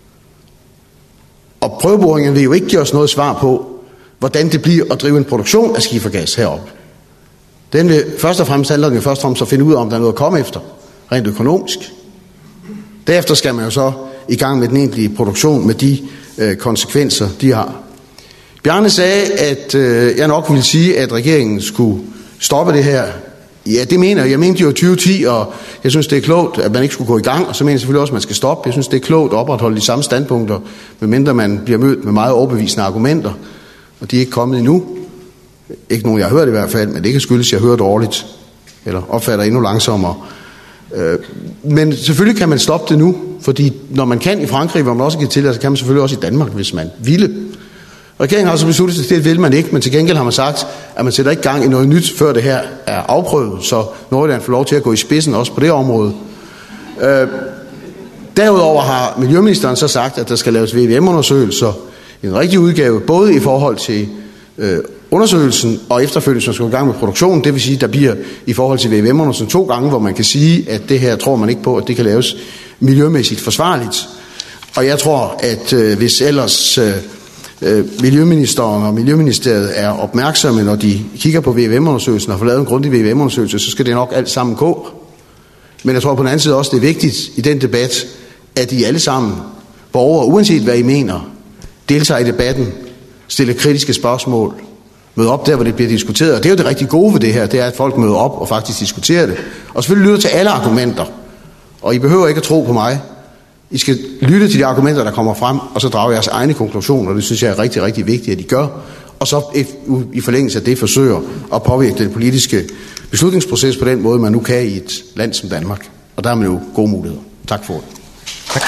Og prøveboringer vil jo ikke give os noget svar på, hvordan det bliver at drive en produktion af skifergas heroppe. Den vil først og fremmest handler den jo først og fremmest at finde ud af, om der er noget at komme efter, rent økonomisk. Derefter skal man jo så i gang med den egentlige produktion med de øh, konsekvenser, de har. Bjarne sagde, at øh, jeg nok ville sige, at regeringen skulle stoppe det her. Ja, det mener jeg. Jeg mente jo tyve ti, og jeg synes, det er klogt, at man ikke skulle gå i gang, og så mener jeg selvfølgelig også, at man skal stoppe. Jeg synes, det er klogt at opretholde de samme standpunkter, medmindre man bliver mødt med meget overbevisende argumenter, og de er ikke kommet endnu. Ikke nogen, jeg har hørt i hvert fald, men det kan skyldes, at jeg hører dårligt, eller opfatter endnu langsommere. Men selvfølgelig kan man stoppe det nu, fordi når man kan i Frankrig, hvor man også kan tillade, så kan man selvfølgelig også i Danmark, hvis man ville. Regeringen har så besluttet sig til, det vil man ikke, men til gengæld har man sagt, at man sætter ikke gang i noget nyt, før det her er afprøvet, så Nordjylland får lov til at gå i spidsen også på det område. Øh, derudover har Miljøministeren så sagt, at der skal laves V V M-undersøgelser i en rigtig udgave, både i forhold til øh, undersøgelsen og efterfølgende, som skal gå i gang med produktionen. Det vil sige, at der bliver i forhold til V V M-undersøgelsen to gange, hvor man kan sige, at det her tror man ikke på, at det kan laves miljømæssigt forsvarligt. Og jeg tror, at øh, hvis ellers øh, øh, Miljøministeren og Miljøministeriet er opmærksomme, når de kigger på V V M-undersøgelsen og får lavet en grundig V V M-undersøgelse, så skal det nok alt sammen gå. Men jeg tror på den anden side også, det er vigtigt i den debat, at I alle sammen, borgere, uanset hvad I mener, deltager i debatten, stiller kritiske spørgsmål, møder op der, hvor det bliver diskuteret. Og det er jo det rigtig gode ved det her, det er, at folk møder op og faktisk diskuterer det. Og selvfølgelig lytter til alle argumenter. Og I behøver ikke at tro på mig. I skal lytte til de argumenter, der kommer frem, og så drage jeres egne konklusioner. Det synes jeg er rigtig, rigtig vigtigt, at I gør. Og så i forlængelse af det forsøger at påvirke den politiske beslutningsproces på den måde, man nu kan i et land som Danmark. Og der er man jo gode muligheder. Tak for det. Tak.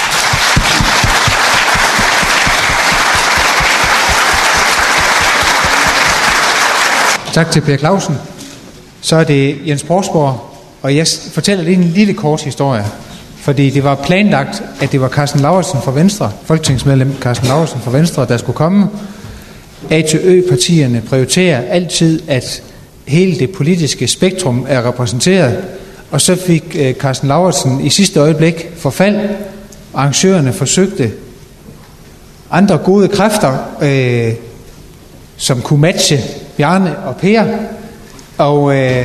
Tak til Per Clausen. Så er det Jens Porsborg, og jeg fortæller lige en lille kort historie. Fordi det var planlagt, at det var Carsten Lauritsen fra Venstre, folketingsmedlem Carsten Lauritsen fra Venstre, der skulle komme. A til Ø-partierne prioriterer altid, at hele det politiske spektrum er repræsenteret. Og så fik øh, Carsten Lauritsen i sidste øjeblik forfald. Arrangørerne forsøgte andre gode kræfter, øh, som kunne matche Bjarne og Per. Og øh,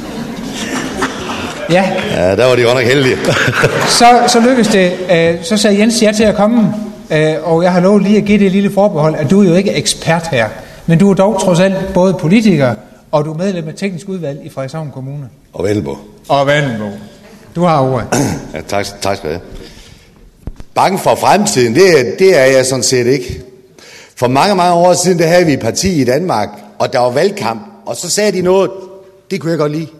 ja. ja, der var de godt nok heldige. så, så lykkedes det. Øh, så sagde Jens ja til at komme. Øh, og jeg har lovet lige at give det et lille forbehold, at du er jo ikke ekspert her. Men du er dog trods alt både politiker, og du er medlem af teknisk udvalg i Frederikshavn Kommune. Og Vendelbo. Og Vendelbo. Du har ordet. ja, tak, tak skal du have. Bange for fremtiden, det, det er jeg sådan set ikke. For mange, mange år siden, der havde vi et parti i Danmark, og der var valgkamp, og så sagde de noget, det kunne jeg godt lide.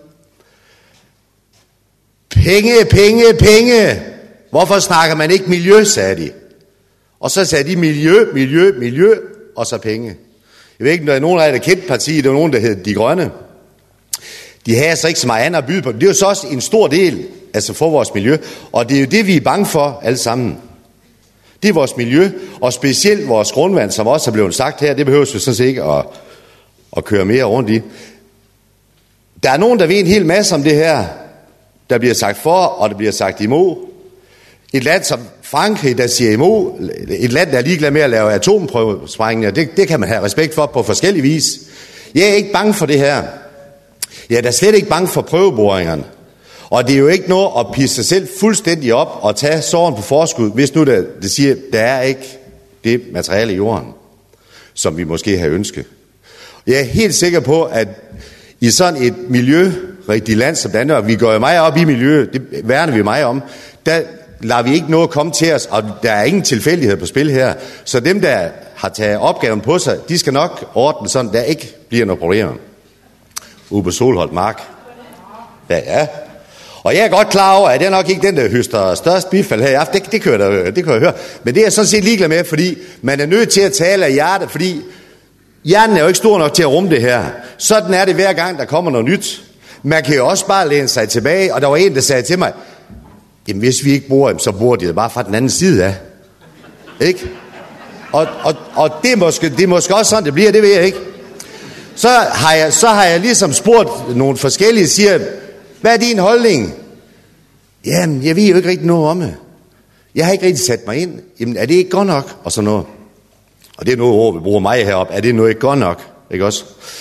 Penge, penge, penge. Hvorfor snakker man ikke miljø, sagde de. Og så sagde de miljø, miljø, miljø, og så penge. Jeg ved ikke, når der er nogen af jer, der kendte partiet, der var nogen, der hed De Grønne. De havde altså ikke så meget andet at byde på. Det er jo så også en stor del, altså for vores miljø, og det er jo det, vi er bange for alle sammen. Det er vores miljø, og specielt vores grundvand, som også er blevet sagt her, det behøver vi sådan set ikke at, at køre mere rundt i. Der er nogen, der ved en hel masse om det her, der bliver sagt for, og der bliver sagt imod. Et land som Frankrig, der siger imod, et land, der er ligeglad med at lave atomprøvesprængninger, det, det kan man have respekt for på forskellige vis. Jeg er ikke bange for det her. Jeg er da slet ikke bange for prøveboringerne. Og det er jo ikke noget at pisse sig selv fuldstændig op og tage såren på forskud, hvis nu det, det siger, der er ikke det materiale i jorden, som vi måske har ønsket. Jeg er helt sikker på, at i sådan et miljørigtigt land som Danmark, vi går jo meget op i miljøet, det værner vi meget om, der lader vi ikke noget komme til os, og der er ingen tilfældighed på spil her. Så dem, der har taget opgaven på sig, de skal nok ordne sådan, der ikke bliver noget problemer. Ude på Solholdt Mark. Ja, ja. Og jeg er godt klar over, at det er nok ikke den, der høster størst bifald her i aften. Det, det, kan jeg, det kan jeg høre. Men det er jeg sådan set ligeglad med, fordi man er nødt til at tale af hjertet, fordi hjernen er jo ikke stor nok til at rumme det her. Sådan er det hver gang, der kommer noget nyt. Man kan jo også bare læne sig tilbage, og der var en, der sagde til mig, jamen hvis vi ikke bruger dem, så bruger de det bare fra den anden side af. Ikke? Og, og, og det, er måske, det er måske også sådan, det bliver, det ved jeg ikke. Så har jeg, så har jeg ligesom spurgt nogle forskellige, siger, hvad er din holdning? Jamen, jeg ved jo ikke rigtig noget om det. Jeg har ikke rigtig sat mig ind. Jamen, er det ikke godt nok? Og sådan noget. Og det er noget ord, vi bruger mig heroppe. Er det noget ikke godt nok? Ikke også?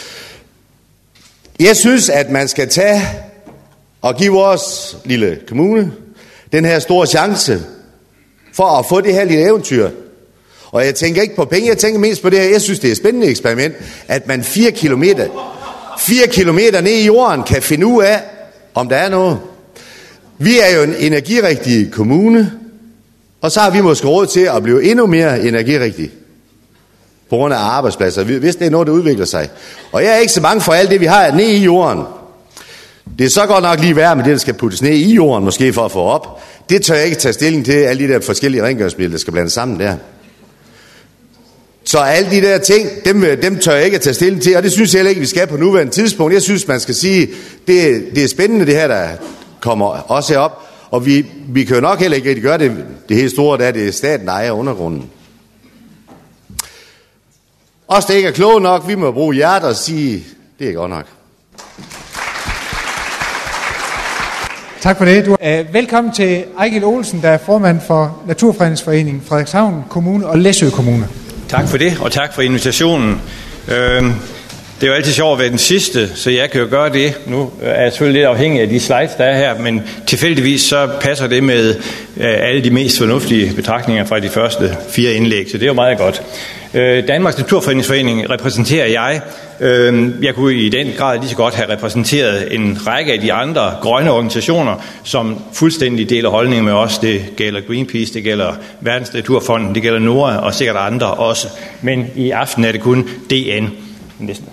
Jeg synes, at man skal tage og give vores lille kommune den her store chance for at få det her lille eventyr. Og jeg tænker ikke på penge, jeg tænker mest på det her. Jeg synes, det er et spændende eksperiment, at man fire kilometer, fire kilometer ned i jorden kan finde ud af, om der er noget. Vi er jo en energirigtig kommune, og så har vi måske råd til at blive endnu mere energirigtige på grund af arbejdspladser, hvis det er noget, der udvikler sig. Og jeg er ikke så bange for alt det, vi har nede i jorden. Det er så godt nok lige værd med det, der skal puttes ned i jorden, måske for at få op. Det tør jeg ikke tage stilling til, alle de der forskellige rengøringsmidler, der skal blandes sammen der. Så alle de der ting, dem, dem tør jeg ikke at tage stilling til, og det synes jeg heller ikke, vi skal på nuværende tidspunkt. Jeg synes, man skal sige, det, det er spændende det her, der kommer også herop, og vi, vi kan jo nok heller ikke rigtig gøre det, det helt store, der det er staten, der ejer undergrunden. Os, der ikke er kloge nok, vi må bruge hjertet og sige, det er godt nok. Tak for det. Du er, velkommen til Ejgil Olsen, der er formand for Naturfredningsforeningen Frederikshavn Kommune og Læsø Kommune. Tak for det, og tak for invitationen. Øh, Det er jo altid sjovt at være den sidste, så jeg kan jo gøre det. Nu er jeg selvfølgelig lidt afhængig af de slides, der er her, men tilfældigvis så passer det med alle de mest fornuftige betragtninger fra de første fire indlæg, så det er jo meget godt. Danmarks Naturfredningsforening repræsenterer jeg. Jeg kunne i den grad lige så godt have repræsenteret en række af de andre grønne organisationer, som fuldstændig deler holdninger med os. Det gælder Greenpeace, det gælder Verdens Naturfonden, det gælder NOAH og sikkert andre også. Men i aften er det kun D N. Næsten.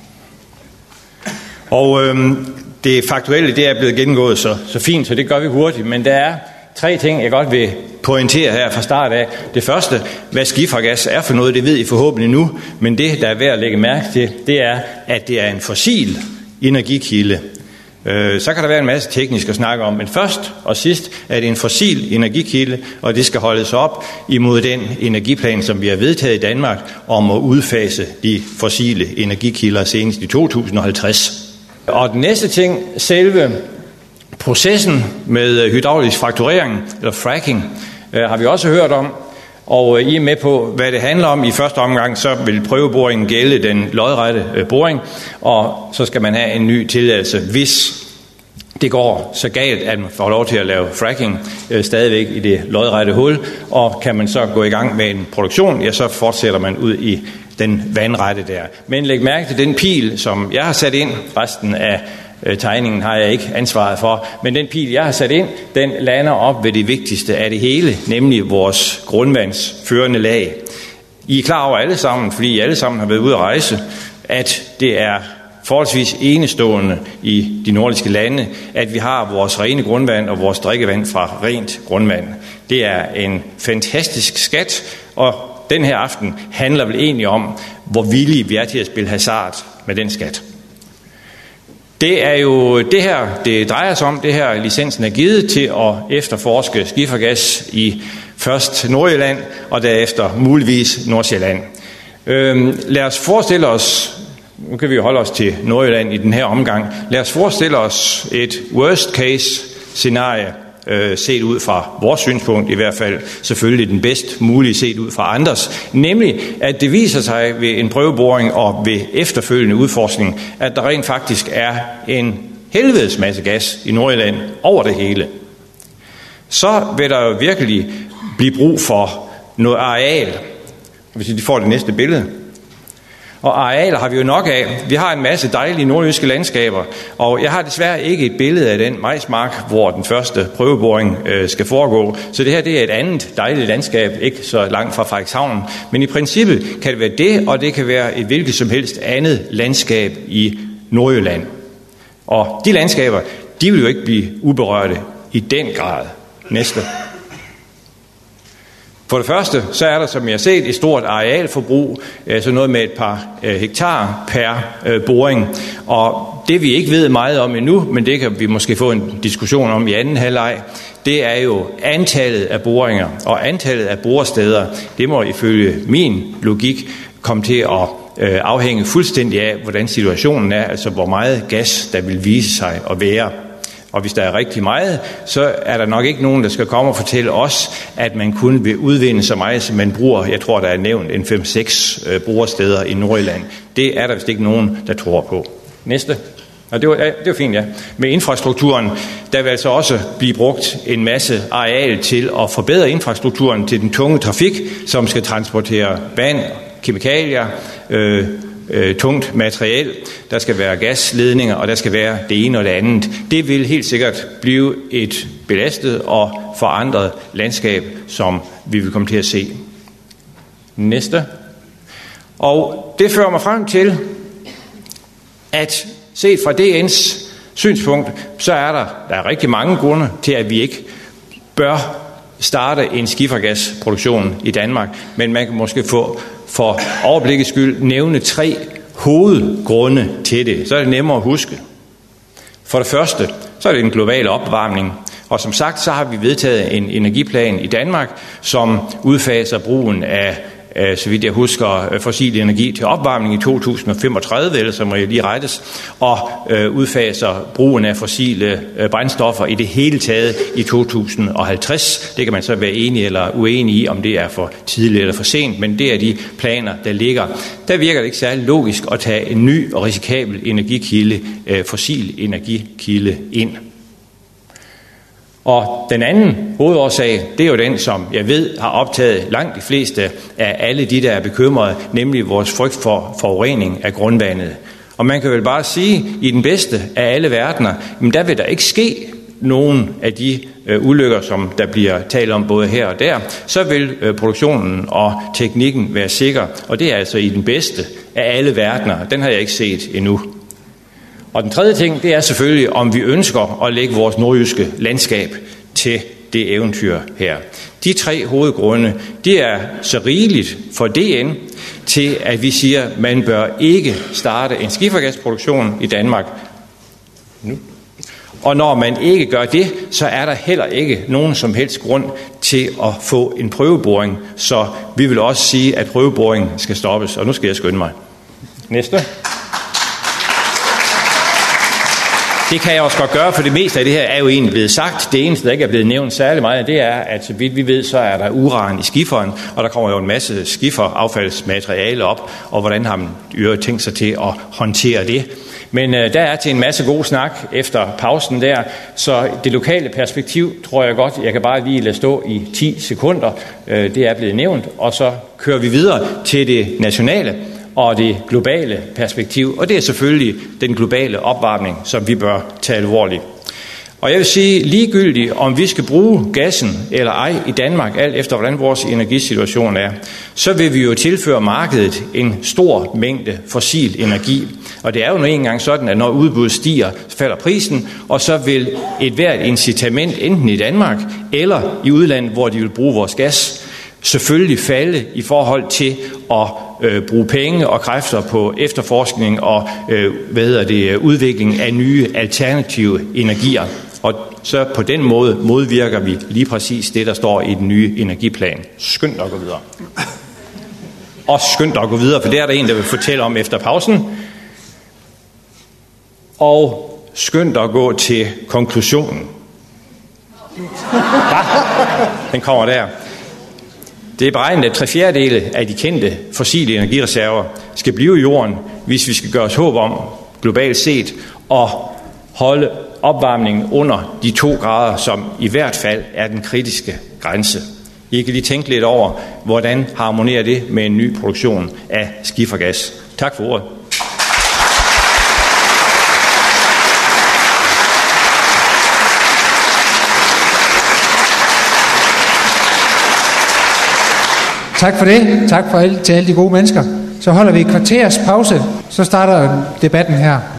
Og øhm, det faktuelle, det er blevet gennemgået så, så fint, så det gør vi hurtigt. Men der er tre ting, jeg godt vil pointere her fra start af. Det første, hvad skifergas er for noget, det ved I forhåbentlig nu. Men det, der er værd at lægge mærke til, det er, at det er en fossil energikilde. Øh, så kan der være en masse teknisk at snakke om, men først og sidst er det en fossil energikilde, og det skal holdes op imod den energiplan, som vi har vedtaget i Danmark, om at udfase de fossile energikilder senest i to tusind og halvtreds. Og den næste ting, selve processen med hydraulisk frakturering, eller fracking, øh, har vi også hørt om. Og I er med på, hvad det handler om. I første omgang, så vil prøveboringen gælde den lodrette boring, og så skal man have en ny tilladelse, hvis det går så galt, at man får lov til at lave fracking øh, stadigvæk i det lodrette hul, og kan man så gå i gang med en produktion, ja, så fortsætter man ud i den vandrette der. Men læg mærke til den pil, som jeg har sat ind, resten af tegningen har jeg ikke ansvaret for, men den pil, jeg har sat ind, den lander op ved det vigtigste af det hele, nemlig vores grundvandsførende lag. I er klar over alle sammen, fordi I alle sammen har været ude at rejse, at det er forholdsvis enestående i de nordiske lande, at vi har vores rene grundvand og vores drikkevand fra rent grundvand. Det er en fantastisk skat, og den her aften handler vel egentlig om, hvor villige vi er til at spille hasard med den skat. Det er jo det her, det drejer sig om. Det her licensen er givet til at efterforske skifergas i først Nordjylland og derefter muligvis Nordsjælland. Øhm, lad os forestille os, nu kan vi holde os til Nordjylland i den her omgang, lad os forestille os et worst case scenarie, øh, set ud fra vores synspunkt i hvert fald, selvfølgelig den bedst mulige set ud fra andres, nemlig at det viser sig ved en prøveboring og ved efterfølgende udforskning, at der rent faktisk er en helvedes masse gas i Nordjylland over det hele. Så vil der jo virkelig blive brug for noget areal, hvis I får det næste billede. Og arealer har vi jo nok af. Vi har en masse dejlige nordjyske landskaber, og jeg har desværre ikke et billede af den majsmark, hvor den første prøveboring øh, skal foregå. Så det her, det er et andet dejligt landskab, ikke så langt fra Frederikshavn. Men i princippet kan det være det, og det kan være et hvilket som helst andet landskab i Nordjylland. Og de landskaber, de vil jo ikke blive uberørte i den grad. Næste. For det første, så er der, som jeg har set, et stort arealforbrug, altså noget med et par hektar per boring. Og det vi ikke ved meget om endnu, men det kan vi måske få en diskussion om i anden halvleg, det er jo antallet af boringer. Og antallet af boresteder, det må ifølge min logik komme til at afhænge fuldstændig af, hvordan situationen er, altså hvor meget gas, der vil vise sig at være. Og hvis der er rigtig meget, så er der nok ikke nogen, der skal komme og fortælle os, at man kun vil udvinde så meget, som man bruger. Jeg tror, der er nævnt en fem seks øh, boresteder i Nordjylland. Det er der vist ikke nogen, der tror på. Næste. Og det var, det var fint, ja. Med infrastrukturen, der vil altså også blive brugt en masse areal til at forbedre infrastrukturen til den tunge trafik, som skal transportere vand, kemikalier, øh, Øh, tungt materiel, der skal være gasledninger, og der skal være det ene og det andet. Det vil helt sikkert blive et belastet og forandret landskab, som vi vil komme til at se. Næste. Og det fører mig frem til, at set fra D N's synspunkt, så er der, der er rigtig mange grunde til, at vi ikke bør starte en skifergasproduktion i Danmark, men man kan måske få for overblikets skyld nævne tre hovedgrunde til det. Så er det nemmere at huske. For det første, så er det en global opvarmning. Og som sagt, så har vi vedtaget en energiplan i Danmark, som udfaser brugen af så vidt jeg husker, fossil energi til opvarmning i to tusind og femogtredive, eller så må jeg lige rettes, og udfaser brugen af fossile brændstoffer i det hele taget i to tusind og halvtreds. Det kan man så være enig eller uenig i, om det er for tidligt eller for sent, men det er de planer, der ligger. Der virker det ikke særlig logisk at tage en ny og risikabel energikilde, fossil energikilde ind. Og den anden hovedårsag, det er jo den, som jeg ved har optaget langt de fleste af alle de, der er bekymrede, nemlig vores frygt for forurening af grundvandet. Og man kan vel bare sige, i den bedste af alle verdener, jamen der vil der ikke ske nogen af de øh, ulykker, som der bliver talt om både her og der, så vil øh, produktionen og teknikken være sikker, og det er altså i den bedste af alle verdener. Den har jeg ikke set endnu. Og den tredje ting, det er selvfølgelig, om vi ønsker at lægge vores nordjyske landskab til det eventyr her. De tre hovedgrunde, det er så rigeligt for D N til, at vi siger, at man bør ikke starte en skifergasproduktion i Danmark nu. Og når man ikke gør det, så er der heller ikke nogen som helst grund til at få en prøveboring. Så vi vil også sige, at prøveboringen skal stoppes. Og nu skal jeg skynde mig. Næste. Det kan jeg også godt gøre, for det meste af det her er jo egentlig blevet sagt. Det eneste, der ikke er blevet nævnt særlig meget, det er, at så vidt vi ved, så er der uran i skiferen, og der kommer jo en masse skiferaffaldsmateriale op, og hvordan har man jo tænkt sig til at håndtere det. Men øh, der er til en masse god snak efter pausen der, så det lokale perspektiv tror jeg godt, jeg kan bare lige lade stå i ti sekunder. Øh, det er blevet nævnt, og så kører vi videre til det nationale og det globale perspektiv, og det er selvfølgelig den globale opvarmning, som vi bør tage alvorligt. Og jeg vil sige, ligegyldigt om vi skal bruge gassen eller ej i Danmark, alt efter hvordan vores energisituation er, så vil vi jo tilføre markedet en stor mængde fossil energi. Og det er jo nu engang sådan, at når udbuddet stiger, falder prisen, og så vil et hvert incitament, enten i Danmark eller i udlandet, hvor de vil bruge vores gas, selvfølgelig falde i forhold til at øh, bruge penge og kræfter på efterforskning og øh, hvad hedder det, udvikling af nye alternative energier. Og så på den måde modvirker vi lige præcis det, der står i den nye energiplan. Skynd dig at gå videre. Og skynd dig at gå videre, for det er der en, der vil fortælle om efter pausen. Og skynd dig at gå til konklusionen. Ja, den kommer der. Det er beregnet, at tre fjerdedele af de kendte fossile energireserver skal blive i jorden, hvis vi skal gøre os håb om globalt set at holde opvarmningen under de to grader, som i hvert fald er den kritiske grænse. I kan lige tænke lidt over, hvordan harmonerer det med en ny produktion af skifergas. Tak for ordet. Tak for det. Tak for alle, til alle de gode mennesker. Så holder vi et kvarters pause, så starter debatten her.